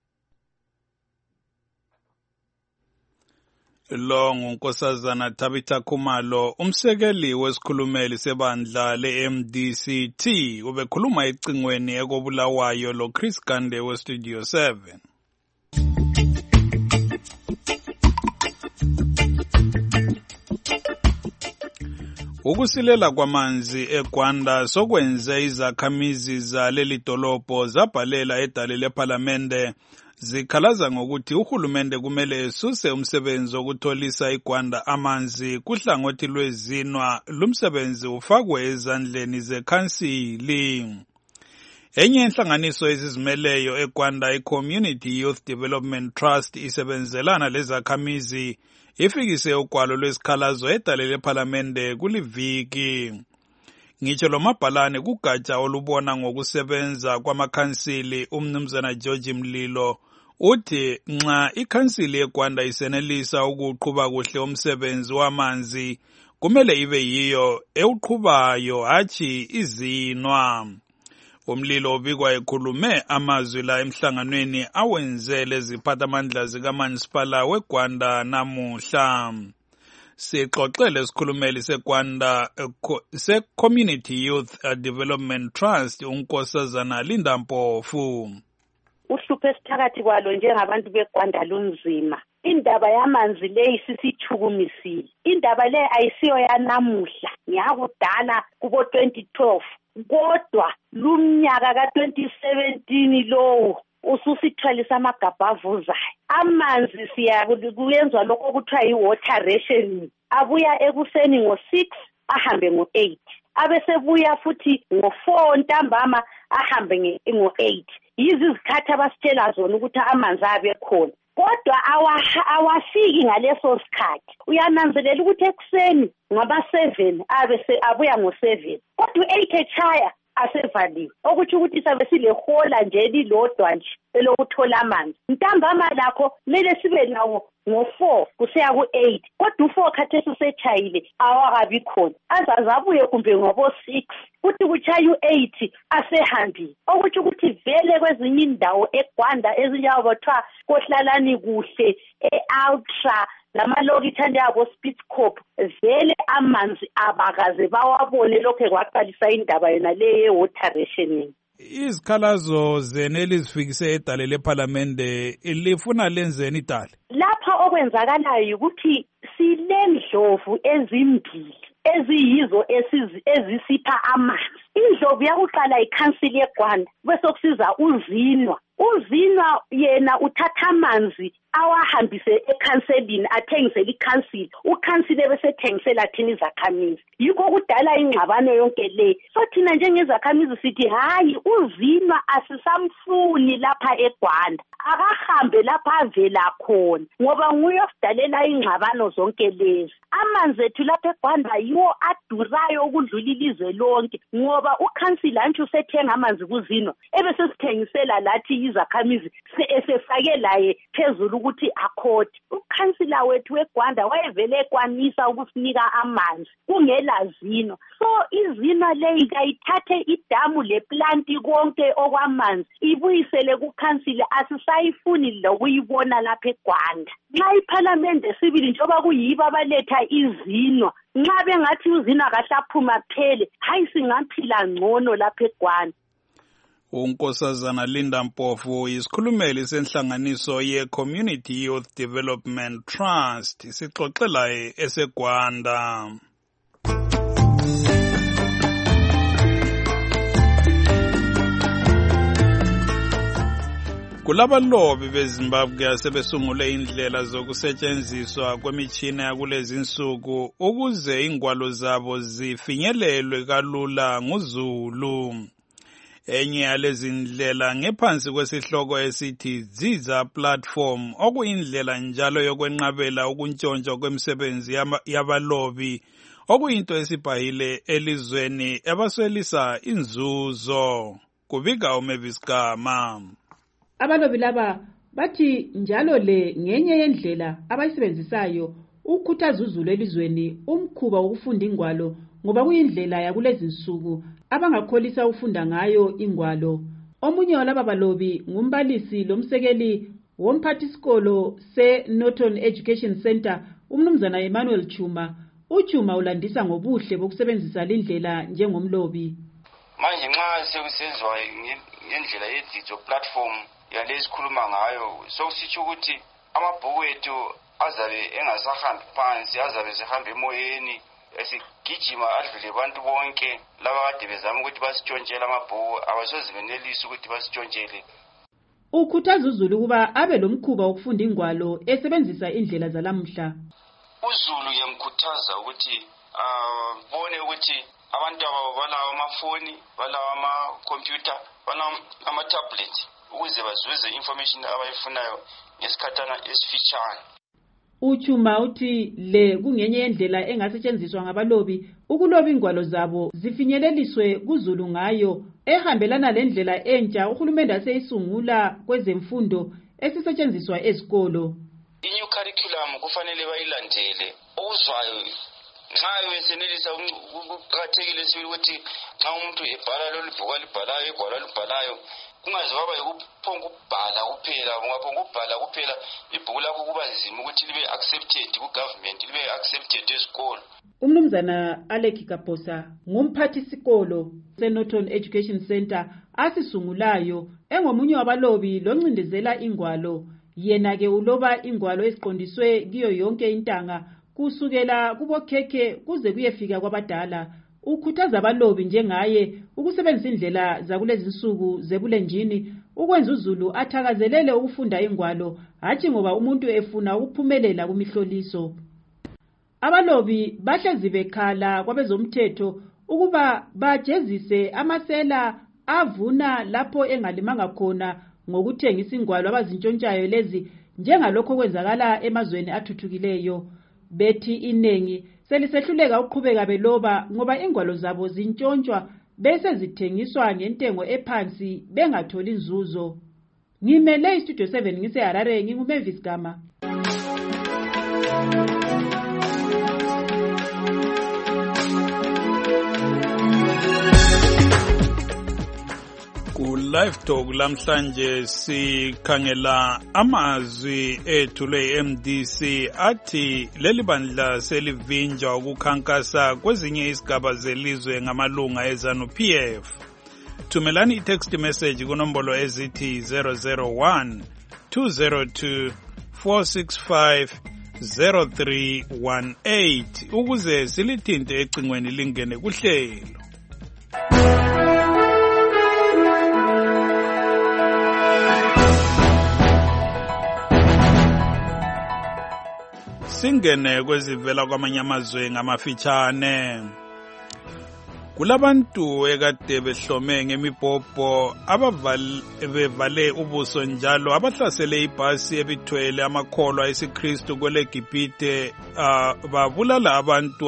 Lo ngunkosazana Tabitha Khumalo, umsekeli wesikhulumeli sebandla le-MDCT, ubekhuluma ecingweni ekobulawayo lo Chris Gande weStudio 7. Ukusilela kwamanzi eGwanda sokwenze izakhamizi zaleli dolobho zabhalela edale lePhalamende zikhalaza ngokuthi uhulumende kumele esuse umsebenzi wokutholisa iGwanda amanzi kuhlangothi lwezinwa, lumsebenzi ufakwe ezandleni zekhansili. Enye inhlanganiso ezizimeleyo eGwanda, iCommunity Youth Development Trust, isebenzelana lezakhamizi ifikise ugwalo lwesikhalazo edale lePhalamende kuliviki. Ngitsho lo mabhalane kugatsha olubona ngokusebenza kwamakhansili, umnumzana George Mlilo uthi nxa ikhansili yeGwanda isenelisa ukuqhuba kuhle umsebenzi wamanzi kumele ibe yiyo ewuqhubayo hatshi izinwa. Umlilo ubikwa ekhulume amazwi la emhlanganweni awenzele ziphathamandla zikaManisipala weGwanda namuhla. Sixoxele isikhulumeli seGwanda se-Community Youth Development Trust unkosazana Linda Mpofu. Uhlupho esithakathi kwalo njengabantu beGwanda lunzima. Indaba yamanzi leyi sisithukumisile. Indaba le ayisiyo yanamuhla, ngiyakudala kubo 2012. Kodwa lumnyaka ka2017 lowo ususithwalisa amagabha avuzayo. Amanzi kuyenzwa lokho okuthiwa yi-water rationing. Abuya ekuseni ngo-6 ahambe ngo-8. Abesebuya futhi ngo-4 ntambama ahambe ngo-8. Yizi izikhathi abasitshela zona ukuthi amanzi abe khona. Kodwa awafiki ngaleso sikhathi. Uyananzelela ukuthi ekuseni ngaba-7 abuya ngo-7. Kodwa 8 echaya asevaliwe. Okuthi ukuthi sabe silehola nje elilodwa nje elokuthola amanzi. Ntambama lakho mele sibe nawo ngo-4 kusiya ku-8. Kodwa u-4 khathesi usetshayile awakabi khona. Azazabuye kumbe ngobo-6 futhi kuchaya u-8 asehambile. Okuthi ukuthi vele kwezinye indawo eGwanda ezinjengobathiwa kohlalani kuhle, e-Ultra lamalokitha yabo Spitzkop, vele amanzi abakaze bawabone lokho kwaqalisa indaba yona le ye-water rationing. Izikhalazo zene elizifikise edale lePhalamende lifuna lenzeni idale? Lapha okwenzakalayo ukuthi silendlovu ezimbili eziyizo ezisipha amanzi. Indlovu yakuqala ikhansili yeGwanda bese kusiza uzinwa. Uzinwa yena uthatha amanzi awahambise ekhanselini athengisele ikhansili. Ukhansili bese thengisela thina izakhamizi. Yikho kudala ingxabano yonke le. So thina njengezakhamizi sithi hayi uzinwa asisamfuni lapha eGwanda. Akahambe lapha avela khona ngoba nguye osidalela ingxabano zonke lezi. Amanzi ethu lapha eGwanda yiwo adurayo ukudlula ilizwe lonke ngoba ukhansili antshi usethenga amanzi kuzinwa ebese sithengisela lathi izakhamizi esefake laye phezulu ukuthi akhode. Ukhansila wethu weGwanda wayevele ekwanisa ukusinika amanzi kungela zinwa. So izinwa leyi kayithathe idamu leplanti konke okwamanzi ibuyisele kukhansili, asisayifuni lokuyibona lapha eGwanda. Nxa iPhalamende sibili njengoba kuyibo abaletha izinwa, nxa bengathi uzinwa kahle aphuma phele, hayi singaphila ngcono lapha eGwanda. Unkosazana Linda Mpofu isikhulumeli senhlanganiso ye-Community Youth Development Trust sixoxela eseGwanda. Kulabalobi beZimbabwe asebesungule indlela zokusetshenziswa kwemitshina yakulezi insuku ukuze ingwalo zabo zifinyelelwe kalula nguZulu. Enye yalezi ndlela ngephansi kwesihloko esithi Ziza Platform, okuyindlela njalo yokwenqabela ukuntshontshwa kwemisebenzi yabalobi, okuyinto esibhahile elizweni ebaswelisa inzuzo. Kubika uMavis Gama. Abalobi laba bathi njalo le ngenye yendlela abayisebenzisayo ukukhuthaza uzulu elizweni umkhuba wokufunda ingwalo, ngoba kuyindlela yakulezi nsuku abangakholisa ufunda ngayo ingwalo. Omunye walaba balobi ngumbalisi lomsekeli womphathisikolo se-Norton Education Center, umnumzana Emmanuel Chuma. Uchuma ulandisa ngobuhle bokusebenzisa lindlela njengomlobi. Manje nxa sekusenziwa ngendlela yedzidzo platform yalesikhuluma ngayo, sokusitsho ukuthi amabhuku ethu azabe engasahambi phansi, azabe sehamba emoyeni, esigijima adlule abantu bonke laba kade bezama ukuthi basitshontshele amabhuku abasoze benelise ukuthi basitshontshele. Ukhuthaza uzulu ukuba abe lomkhuba wokufunda ingwalo esebenzisa indlela zalamuhla. Uzulu yemkhuthaza ukuthi bone ukuthi abantu abo balawo amafoni, balawo amakhompyutha, balawo ama-tablet ukuze bazuze information abayifunayo ngesikhathana esifitshane. Uchuma uthi le kungenye yendlela engasetshenziswa ngabalobi ukuloba ingwalo zabo zifinyeleliswe kuzulu ngayo, ehambelana lendlela entsha uhulumende aseyisungula kwezemfundo esisetshenziswa ezikolo. I-new curriculum kufanele bayilandele. Okuzwayo nxa besenelisa ukuqakathekile sibili ukuthi nxa umuntu ebhala lolu bhuku alibhalayo, igwalo alibhalayo, kungaze kwaba yikuphonga ukubhala kuphela. Ungaphonga ukubhala kuphela ibhuku lakho kuba nzima ukuthi libe accepted ku-government, libe accepted esikolo. Umnumzana Alec Kaposa ngumphathisikolo se-Norton Education Center asisungulayo, engomunye wabalobi loncindezela ingwalo. Yena-ke uloba ingwalo eziqondiswe kiyo yonke intanga kusukela kubokhekhe kuze kuyefika kwabadala. Ukhuthaza abalobi njengaye ukusebenzisa indlela zakulezi nsuku zebulenjini ukwenza uzulu athakazelele ukufunda ingwalo, hatshi ngoba umuntu efuna ukuphumelela kumihloliso. Abalobi bahlezi bekhala kwabezomthetho ukuba bajezise amasela avuna lapho engalimanga khona ngokuthengisa ingwalo abazintshontshayo lezi, njengalokho kwenzakala emazweni athuthukileyo. Bethi inengi selisehluleka ukuqhubeka beloba ngoba ingwalo zabo zintshontshwa bese zithengiswa ngentengo ephansi bengatholi inzuzo. Ngimele istudio 7 ngiseHarare, nginguMavis Gama. Live Talk lamhlanje sikhangela amazwi ethulwe MDC athi leli bandla selivinjwa ukukhankasa kwezinye izigaba zelizwe ngamalunga eZANU-PF. Thumelani i-text message kunombolo ezithi 001 202 465 0318 ukuze silithinte ecingweni lingene kuhlelo. Singene kwezivela kwamanye amazwe ngamafitshane. Kulabantu ekade behlome ngemibhobho bevale ubuso njalo abahlasele ibhasi ebithwele amakholwa esiKristu kweleGibhite babulala abantu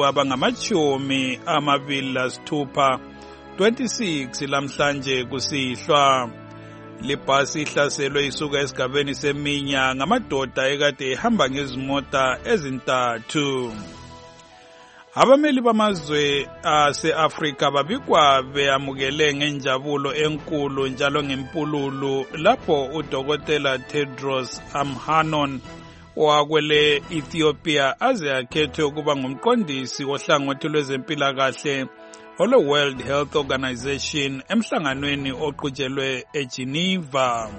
abangama-26 26 lamhlanje kusihlwa. Libhasi ihlaselwe isuka esigabeni seminya ngamadoda ekade ehamba ngezimota ezintathu. Abameli bamazwe ase-Afrika babikwa beamukele ngenjabulo enkulu njalo ngempululu lapho uDokotela Tedros Adhanom wakwele Ethiopia aze akhethwe ukuba ngumqondisi wohlangothi lwezempilakahle olo-World Health Organization emhlanganweni oqhutshelwe eGeneva.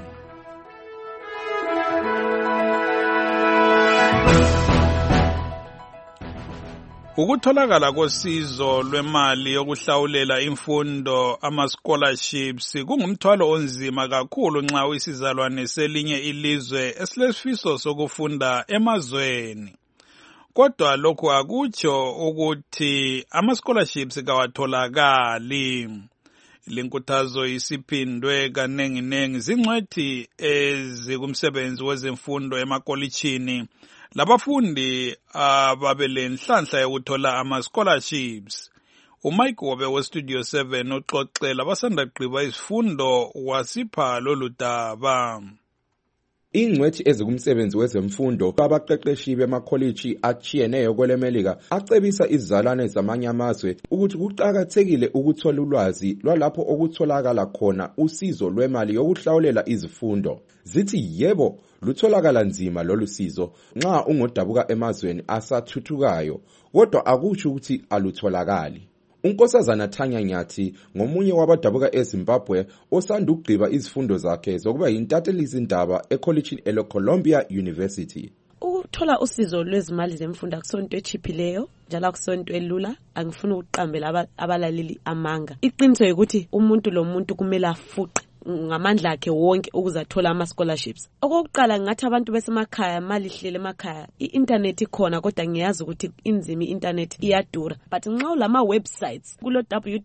Ukutholakala kosizo lwemali yokuhlawulela imfundo ama-scholarships kungumthwalo onzima kakhulu nxa uyisizalwane selinye ilizwe esilesifiso sokufunda emazweni. Kodwa lokhu akutsho ukuthi ama-scholarships kawatholakali. Linkuthazo isiphindwe kanenginengi zingcwethi ezikumsebenzi wezemfundo emakolitshini labafundi ababelenhlanhla yokuthola ama-scholarships. uMike Wobe weStudio 7 uxoxela abasanda gqiba izifundo wasipha lolu daba. Ingcwethi ezikumsebenzi wezemfundo abaqeqeshi bemakoliji achiyeneyo kwelemelika acebisa izizalwane zamanye amazwe ukuthi kuqakathekile ukuthola ulwazi lwalapho okutholakala khona usizo lwemali yokuhlawulela izifundo. Zithi yebo lutholakala nzima lolu sizo nxa ungodabuka emazweni asathuthukayo, kodwa akusho ukuthi alutholakali. Unkosazana Thanya Nyathi ngomunye wabadabuka eZimbabwe osanda ukugqiba izifundo zakhe zokuba yintathelizindaba ekollegini eColumbia University. Ukuthola usizo lwezimali zemfundo akusonto echiphileyo njalo akusonto elula. Angifuni ukuqambela abalaleli amanga. Iqiniso ukuthi umuntu lo muntu kumele afuqe ngamandla akhe wonke ukuzathola ama-scholarships. Okokuqala ngathi abantu besemakhaya malihlele emakhaya i-internet ikhona kodwa ngiyazi ukuthi inzima i-internet iyadura, but nxa ulama websites kulo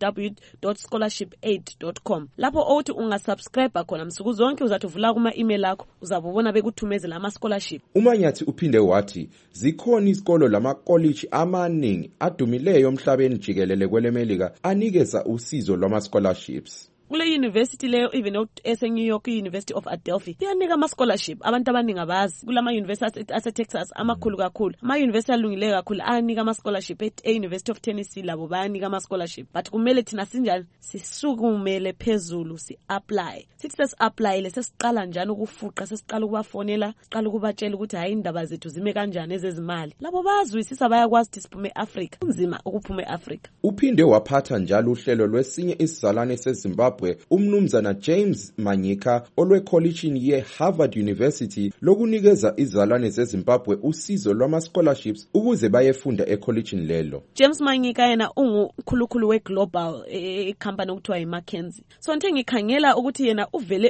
www.scholarship8.com lapho othi ungasubscribe khona msuku zonke uzathi uvula kuma email akho uzabona bekuthumezela ama-scholarship. uManyathi uphinde wathi zikhona izikolo lama-college amaningi adumileyo emhlabeni jikelele kwelemelika anikeza usizo lwama-scholarships. Kule university leyo even eseNew York University of Adelphi iyanika ama-scholarship. Abantu abaningi abazi kulama university ase-Texas amakhulu kakhulu. Ama-university alungileyo kakhulu ayanika ama-scholarship. E-University of Tennessee labo bayanika ama-scholarship. But kumele thina sinjani sisukumele phezulu si-apply. Sithi sesi-apply sesiqala njani ukufuqa, sesiqala ukubafonela, siqala ukubatshela ukuthi hayi indaba zethu zime kanjani ezezimali. Labo bayazwisisa bayakwazi ukuthi siphume eAfrica. Kunzima ukuphume eAfrica. Uphinde waphatha njalo uhlelo lwesinye isizalwane seZimbabwe umnumzana James Manyika olwekollegini ye-Harvard University lokunikeza izizalwane zeZimbabwe usizo lwama-scholarships ukuze bayefunda ekollegini lelo. James Manyika yena ungukhulukhulu we-global company okuthiwa yi-McKinsey. So nje ngikhangela ukuthi yena uvele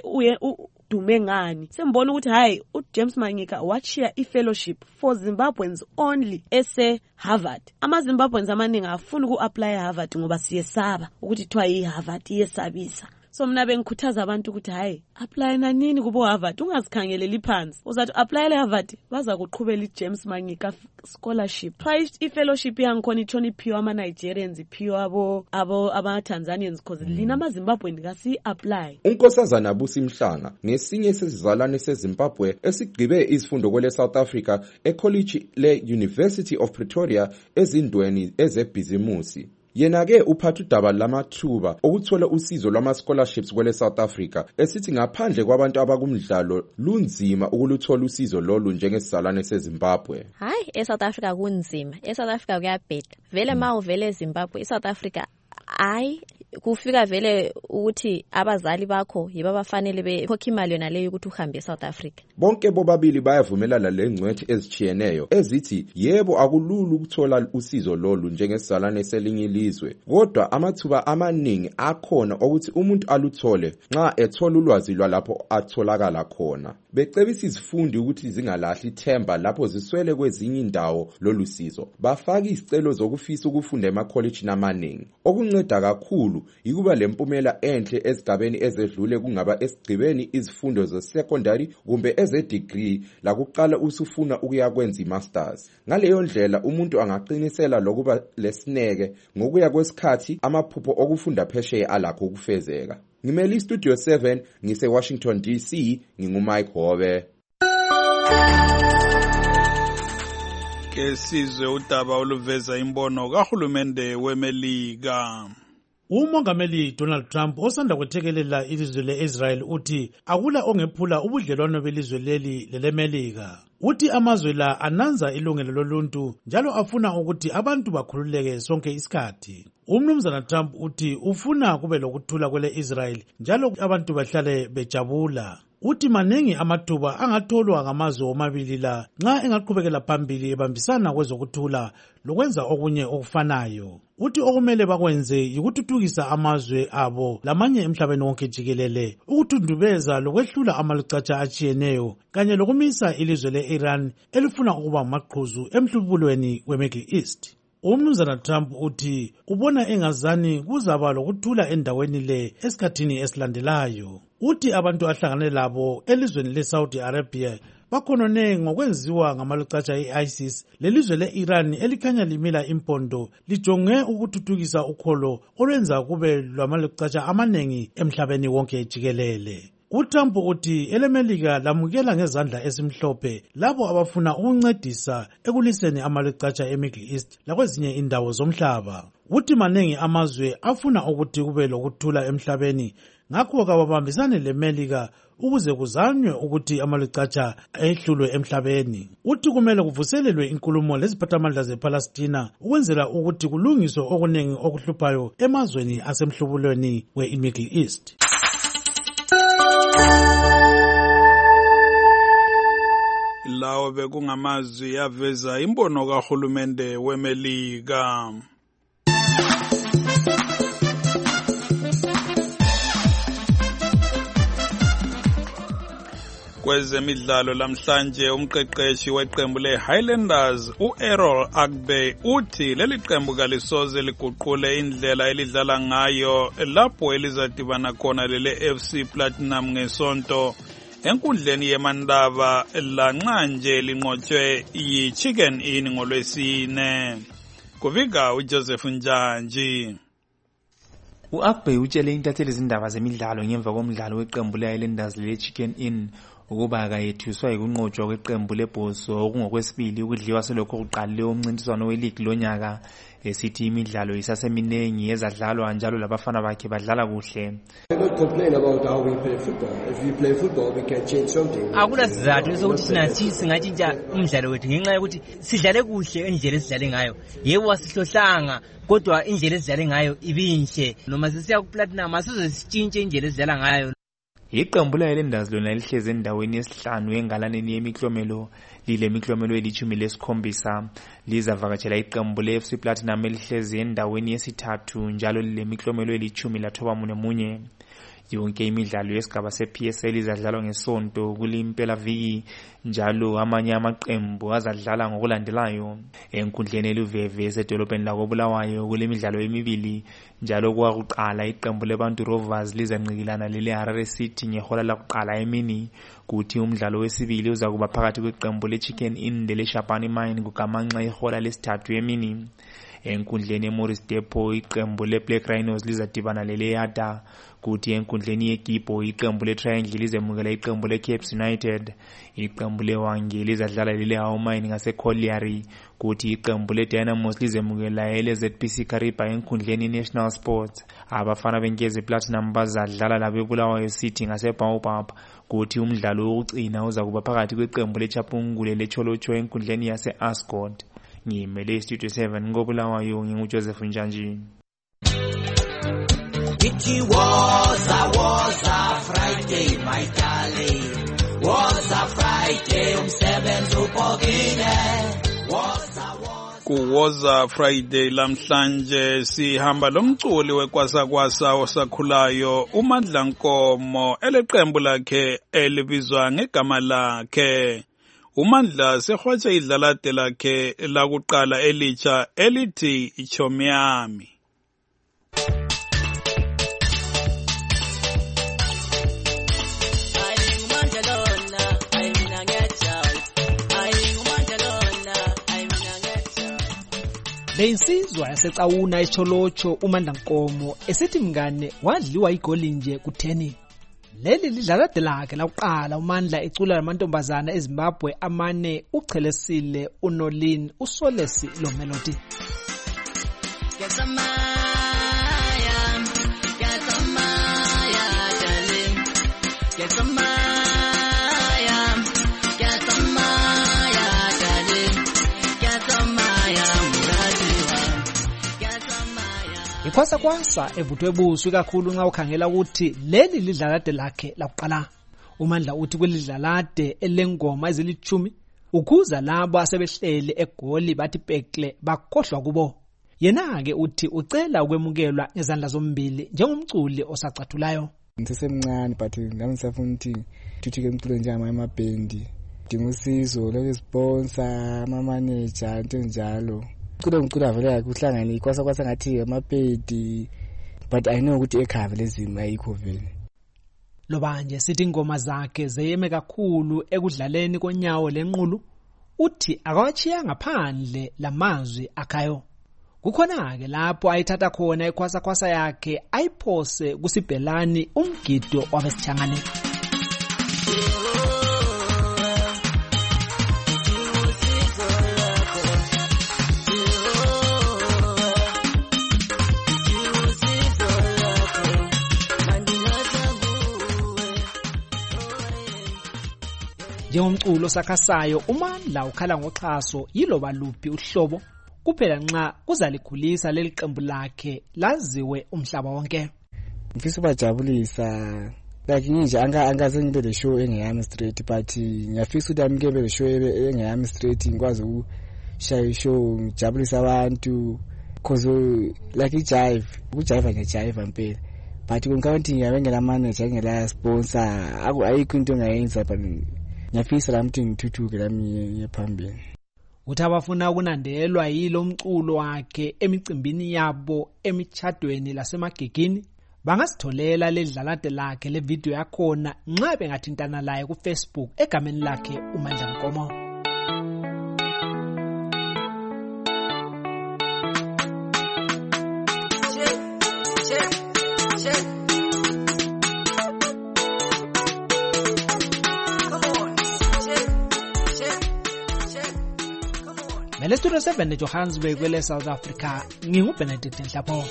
dume ngani. Sembona ukuthi hayi uJames Manyika wachiya i-fellowship for Zimbabweans only ese-Harvard. Ama-Zimbabweans amaningi afuna uku-apply eHarvard ngoba siyesaba ukuthi kuthiwa yi-Harvard iyesabisa. So mina bengikhuthaza abantu ukuthi hayi apply nanini kubo Harvard, ungazikhangeleli phansi. Uzathi apply le Harvard baza kuqhubela iJames Manyika scholarship. Twice i-fellowship yangikhona itshona iphiwa ama-Nigerians, iphiwa aba-Tanzanians because lina ama-Zimbabwean kasi-apply. Unkosazana Busimhlanga ngesinye sesizalwane seZimbabwe esigqibe izifundo kwele South Africa ecollege le-University of Pretoria ezindweni ezebhizimusi. Yena-ke uphatha udaba lamathuba okuthola usizo lwama-scholarships kwele South Africa esithi ngaphandle kwabantu abakumdlalo lunzima ukuluthola usizo lolu njengesizalwane seZimbabwe. Hayi, eSouth Africa kunzima. eSouth Africa kuyabheda. Vele ma uvele eZimbabwe, eSouth Africa hayi kufika vele ukuthi abazali bakho yiba bafanele bekhokha imali yona leyo ukuthi uhambe eSouth Africa. Bonke bobabili bayavumelana lengcwethi ezichiyeneyo ezithi yebo akulula ukuthola usizo lolu njengesizalwane selinye ilizwe, kodwa amathuba amaningi akhona ukuthi umuntu aluthole nxa ethola ulwazi lwalapho atholakala khona. Becebisa izifundi ukuthi zingalahli ithemba lapho ziswele kwezinye indawo lolu sizo. Bafaka izicelo zokufisa ukufunda emakollegini amaningi. Okunceda kakhulu ikuba lempumela enhle ezigabeni ezedlule kungaba esigcibeni izifundo ze-secondary kumbe eze-degree la kuqala usufuna ukuyakwenza i-masters. Ngaleyo ndlela umuntu angaqinisela lokuba lesineke ngokuya kwesikhathi amaphupho okufunda phesheya alakho ukufezeka. Ngimeli Studio 7 ngise-Washington DC nginguMike Wobe. Ke sizwe udaba oluveza imbono kahulumende weMelika. Umongameli Donald Trump osanda kwethekelela ilizwe le-Israel uthi akula ongephula ubudlelwano belizwe leli lelemelika. Uthi amazwe la ananza ilungelo loluntu njalo afuna ukuthi abantu bakhululeke sonke isikhathi. Umnumzana Trump uthi ufuna kube lokuthula kwele-Israel njalo abantu bahlale bejabula. Uthi maningi amathuba angatholwa ngamazwe omabili la nxa engaqhubekela phambili ebambisana kwezokuthula lokwenza okunye okufanayo. Uthi okumele bakwenze yikuthuthukisa amazwe abo lamanye emhlabeni wonke jikelele, ukuthundubeza lokwehlula amalucatsha achiyeneyo kanye lokumisa ilizwe le-Iran elifuna ukuba maqhuzu emhlubulweni weMiddle East. umnumzana Trump uthi ubona engazani kuzaba lokuthula endaweni le esikhathini esilandelayo. Uthi abantu ahlangane labo elizweni leSaudi Arabia bakhonone ngokwenziwa ngamalucatsha e-ISIS lelizwe le-Iran elikhanya limila impondo lijonge ukuthuthukisa ukholo olwenza kube lwamalucatsha amanengi emhlabeni wonke jikelele. UTrump uthi elemelika lamukela ngezandla esimhlophe labo abafuna ukuncedisa ekuliseni amalucatsha eMiddle East lakwezinye indawo zomhlaba. Uthi manengi amazwe afuna ukuthi kube lokuthula emhlabeni, ngakho kababambisane leMelika ukuze kuzanywe ukuthi amalucatsha ehlulwe emhlabeni. Uthi kumele kuvuselelwe inkulumo leziphathamandla zePalestina ukwenzela ukuthi kulungiswe okunengi okuhluphayo emazweni asemhlubulweni we-Middle East. Lawo bekungamazwi yaveza imbono kahulumende weMelika. Kwezemidlalo lamhlanje umqeqeshi weqembu leHighlanders uErrol Agbe uthi leli qembu kalisoze liguqule indlela elidlala ngayo lapho elizadibana khona lele FC Platinum ngesonto enkundleni yeMandaba lanxa nje linqotshwe yiChicken Inn ngolwesine. Kuvika uJoseph Njanji. U-Agbe utshele intatheli izindaba zemidlalo ngemva komdlalo weqembu leHighlanders leChicken Inn ukuba akayethuswa yikunqotshwa kweqembu lebhoso okungokwesibili ukudliwa selokho kuqalile umncintiswano weligi lonyaka, esithi imidlalo isaseminengi ezadlalwa njalo labafana bakhe badlala kuhle. Akula sizathu sokuthi sinathi singatshintsha umdlalo wethu ngenxa yokuthi sidlale kuhle endlela esidlale ngayo. Yebo asihlohlanga kodwa indlela esidlale ngayo ibinhle, noma sisiya kuPlatinum asize sitshintshe indlela esidlala ngayo. Iqembu leHighlanders lona lihleze endaweni yesihlanu engalaneni yemiklomelo, lile miklomelo eli-17 lizavakatshela iqembu leFC Platinum elihleze endaweni yesithathu njalo lile miklomelo eli-11. Yonke imidlalo yesigaba se-PSL izadlalwa ngesonto kulimpela viki njalo amanye amaqembu azadlala ngokulandelayo. Enkundleni eluveve esedolobheni lakoBulawayo kulemidlalo emibili njalo kwakuqala iqembu leBantu Rovers lizancikilana leleHarare City ngehola lakuqala emini, kuthi umdlalo wesibili uzakuba phakathi kweqembu leChicken Inn leleShabani Mine kugamanxa ihola lesithathu emini. Enkundleni eMorris Depot iqembu leBlack Rhinos lizadibana leleYada, kuthi enkundleni yeGibo iqembu leTriangle lizemukela iqembu leCapes United. Iqembu leWange lizadlala leleHow Mine ngaseColliery, kuthi iqembu leDynamos lizemukela eleZPC Kariba enkundleni National Sports. Abafana benkezi Platinum bazadlala labeBulawayo City ngaseBaobab, kuthi umdlalo wokucina uzakuba phakathi kweqembu leChapungule leCholocho enkundleni yase-Ascot. Ngimele Studio 7 ngoBulawayo nginguJoseph Njanji. It was a Friday, my darling. Was a Friday, umsebenzi upokile. Kuwoza Friday lamhlanje sihamba lomculi wekwasa osakhulayo uMandla Nkomo eleqembu lakhe elibizwa ngegama lakhe. uMandla sehwatsha idlalade lakhe lakuqala elitsha elithi ichomi yami. Leyinsizwa yasecawuna eCholocho uMandla Nkomo esithi mngane wadliwa igoli nje ku10. Leli lidlalade lakhe lakuqala uMandla ecula lamantombazana eZimbabwe amane uChelesile, uNolin, uSolesi lo Melody. Ikwasa evuthwe ebuso kakhulu nxa ukhangela ukuthi leli lidlalade lakhe lakuqala. uMandla uthi kwelidlalade elengoma ezili10 ukuza labo asebehlele egoli bathi pekle bakhohlwa kubo. Yena ke uthi ucela ukwemukelwa ngezandla zombili njengomculi osacathulayo. Ngisemncane but ngami ngisafuna ukuthi thuthike umculo njama emabhendi. Dinga usizo lokusponsor ama manager into njalo. Kulo vele kuhlangana kwasa ngathi amapedi, but I know ukuthi ekhava lezimo ayikho vele. Lobanje sithi ingoma zakhe zeyeme kakhulu ekudlaleni konyawo lenqulu, uthi akawachiya ngaphandle lamazwi akhayo. Kukhona ke lapho ayithatha khona ikhwasa yakhe ayiphose kusibhelani umgido wabesithangane. Njengomculo sakhasayo uMandla ukhala ngoxhaso yiloba luphi uhlobo kuphela nxa kuzalikhulisa leli qembu lakhe laziwe umhlaba wonke. Ngifisa ukubajabulisa like nje angaze ngibe le show engeyami straight, but ngiyafisa ukuthi amkebe le show engeyami straight ngikwazi ukushaya ishow ngijabulisa abantu cause like ukujive ngiyajive impela, but kunkaunti ngiyabengela manager ngela sponsor ayikho into engayenza, but ngiyafisa lamthi ngithuthuke lami yephambili. Uthi abafuna ukunandelwa yilo mculo wakhe emicimbini yabo emichadweni lasemagigini bangasitholela ledlalade lakhe le video yakhona nxa bengathintana laye ku Facebook egameni lakhe uMandla Mkomo. Mele studio 7 eJohannesburg kwele South Africa nginguBenedict Nhlapho.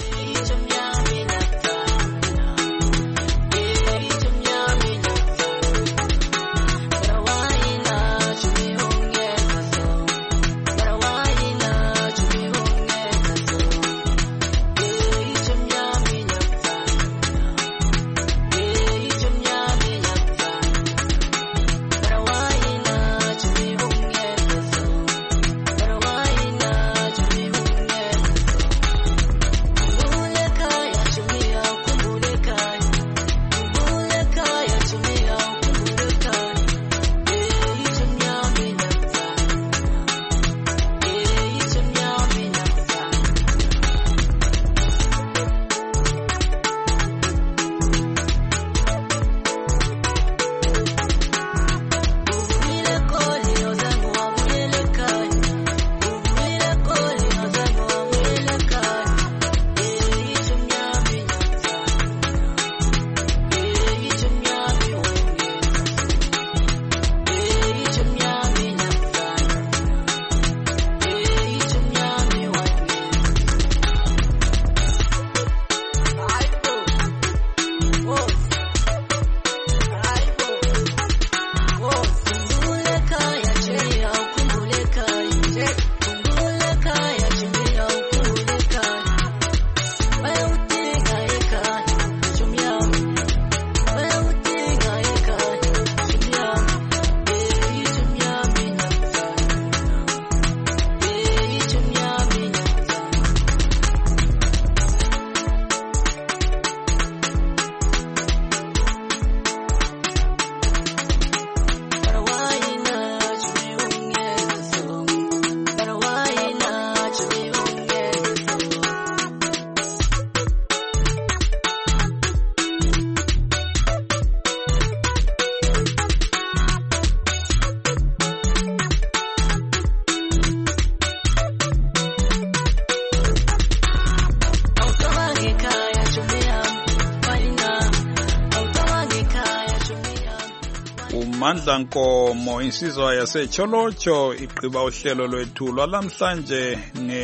uMandla Nkomo insizwa yaseCholocho iqhiba uhlelo lwethu lwalamhlanje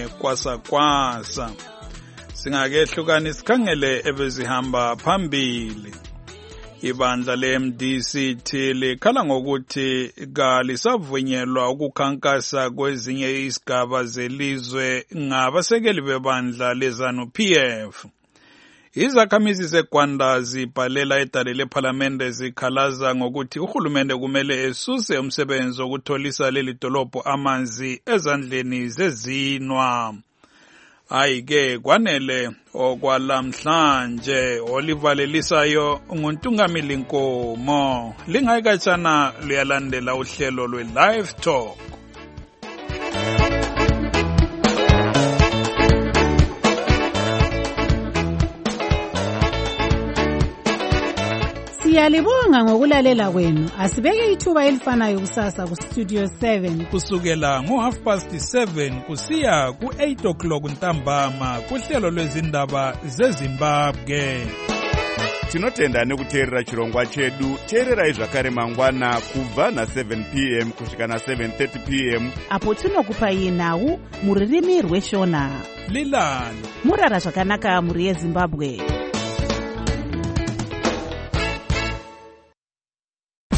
ngekwasa singakehlukani sikhangele ebezihamba phambili. Ibandla leMDCT likhala ngokuthi kalisavunyelwa ukukhankasa kwezinye izigaba zelizwe ngabasekeli bebandla leZANU-PF. Izakhamizi zeGwanda zibhalela edale lePhalamende zikhalaza ngokuthi uhulumende kumele esuse umsebenzi wokutholisa leli dolobho amanzi ezandleni zezinwa. Ayike kwanele okwalamhlanje olivalelisayo nguNtungamili Nkomo. Lingayikatshana luyalandela uhlelo lwe Live Talk. Siyalibonga ngokulalela kwenu. Asibeke ithuba elifanayo kusasa kustudio 7 kusukela ngo7:30 kusiya ku8 ntambama kuhlelo lwezindaba zeZimbabwe. Tinotenda nekuteerera chirongwa chedu. Teererai zvakare mangwana kubva na7 p.m. kusvika na7:30 p.m. apo tinokupai nhau muririmi rweshona. Lilani murara zvakanaka muri yeZimbabwe.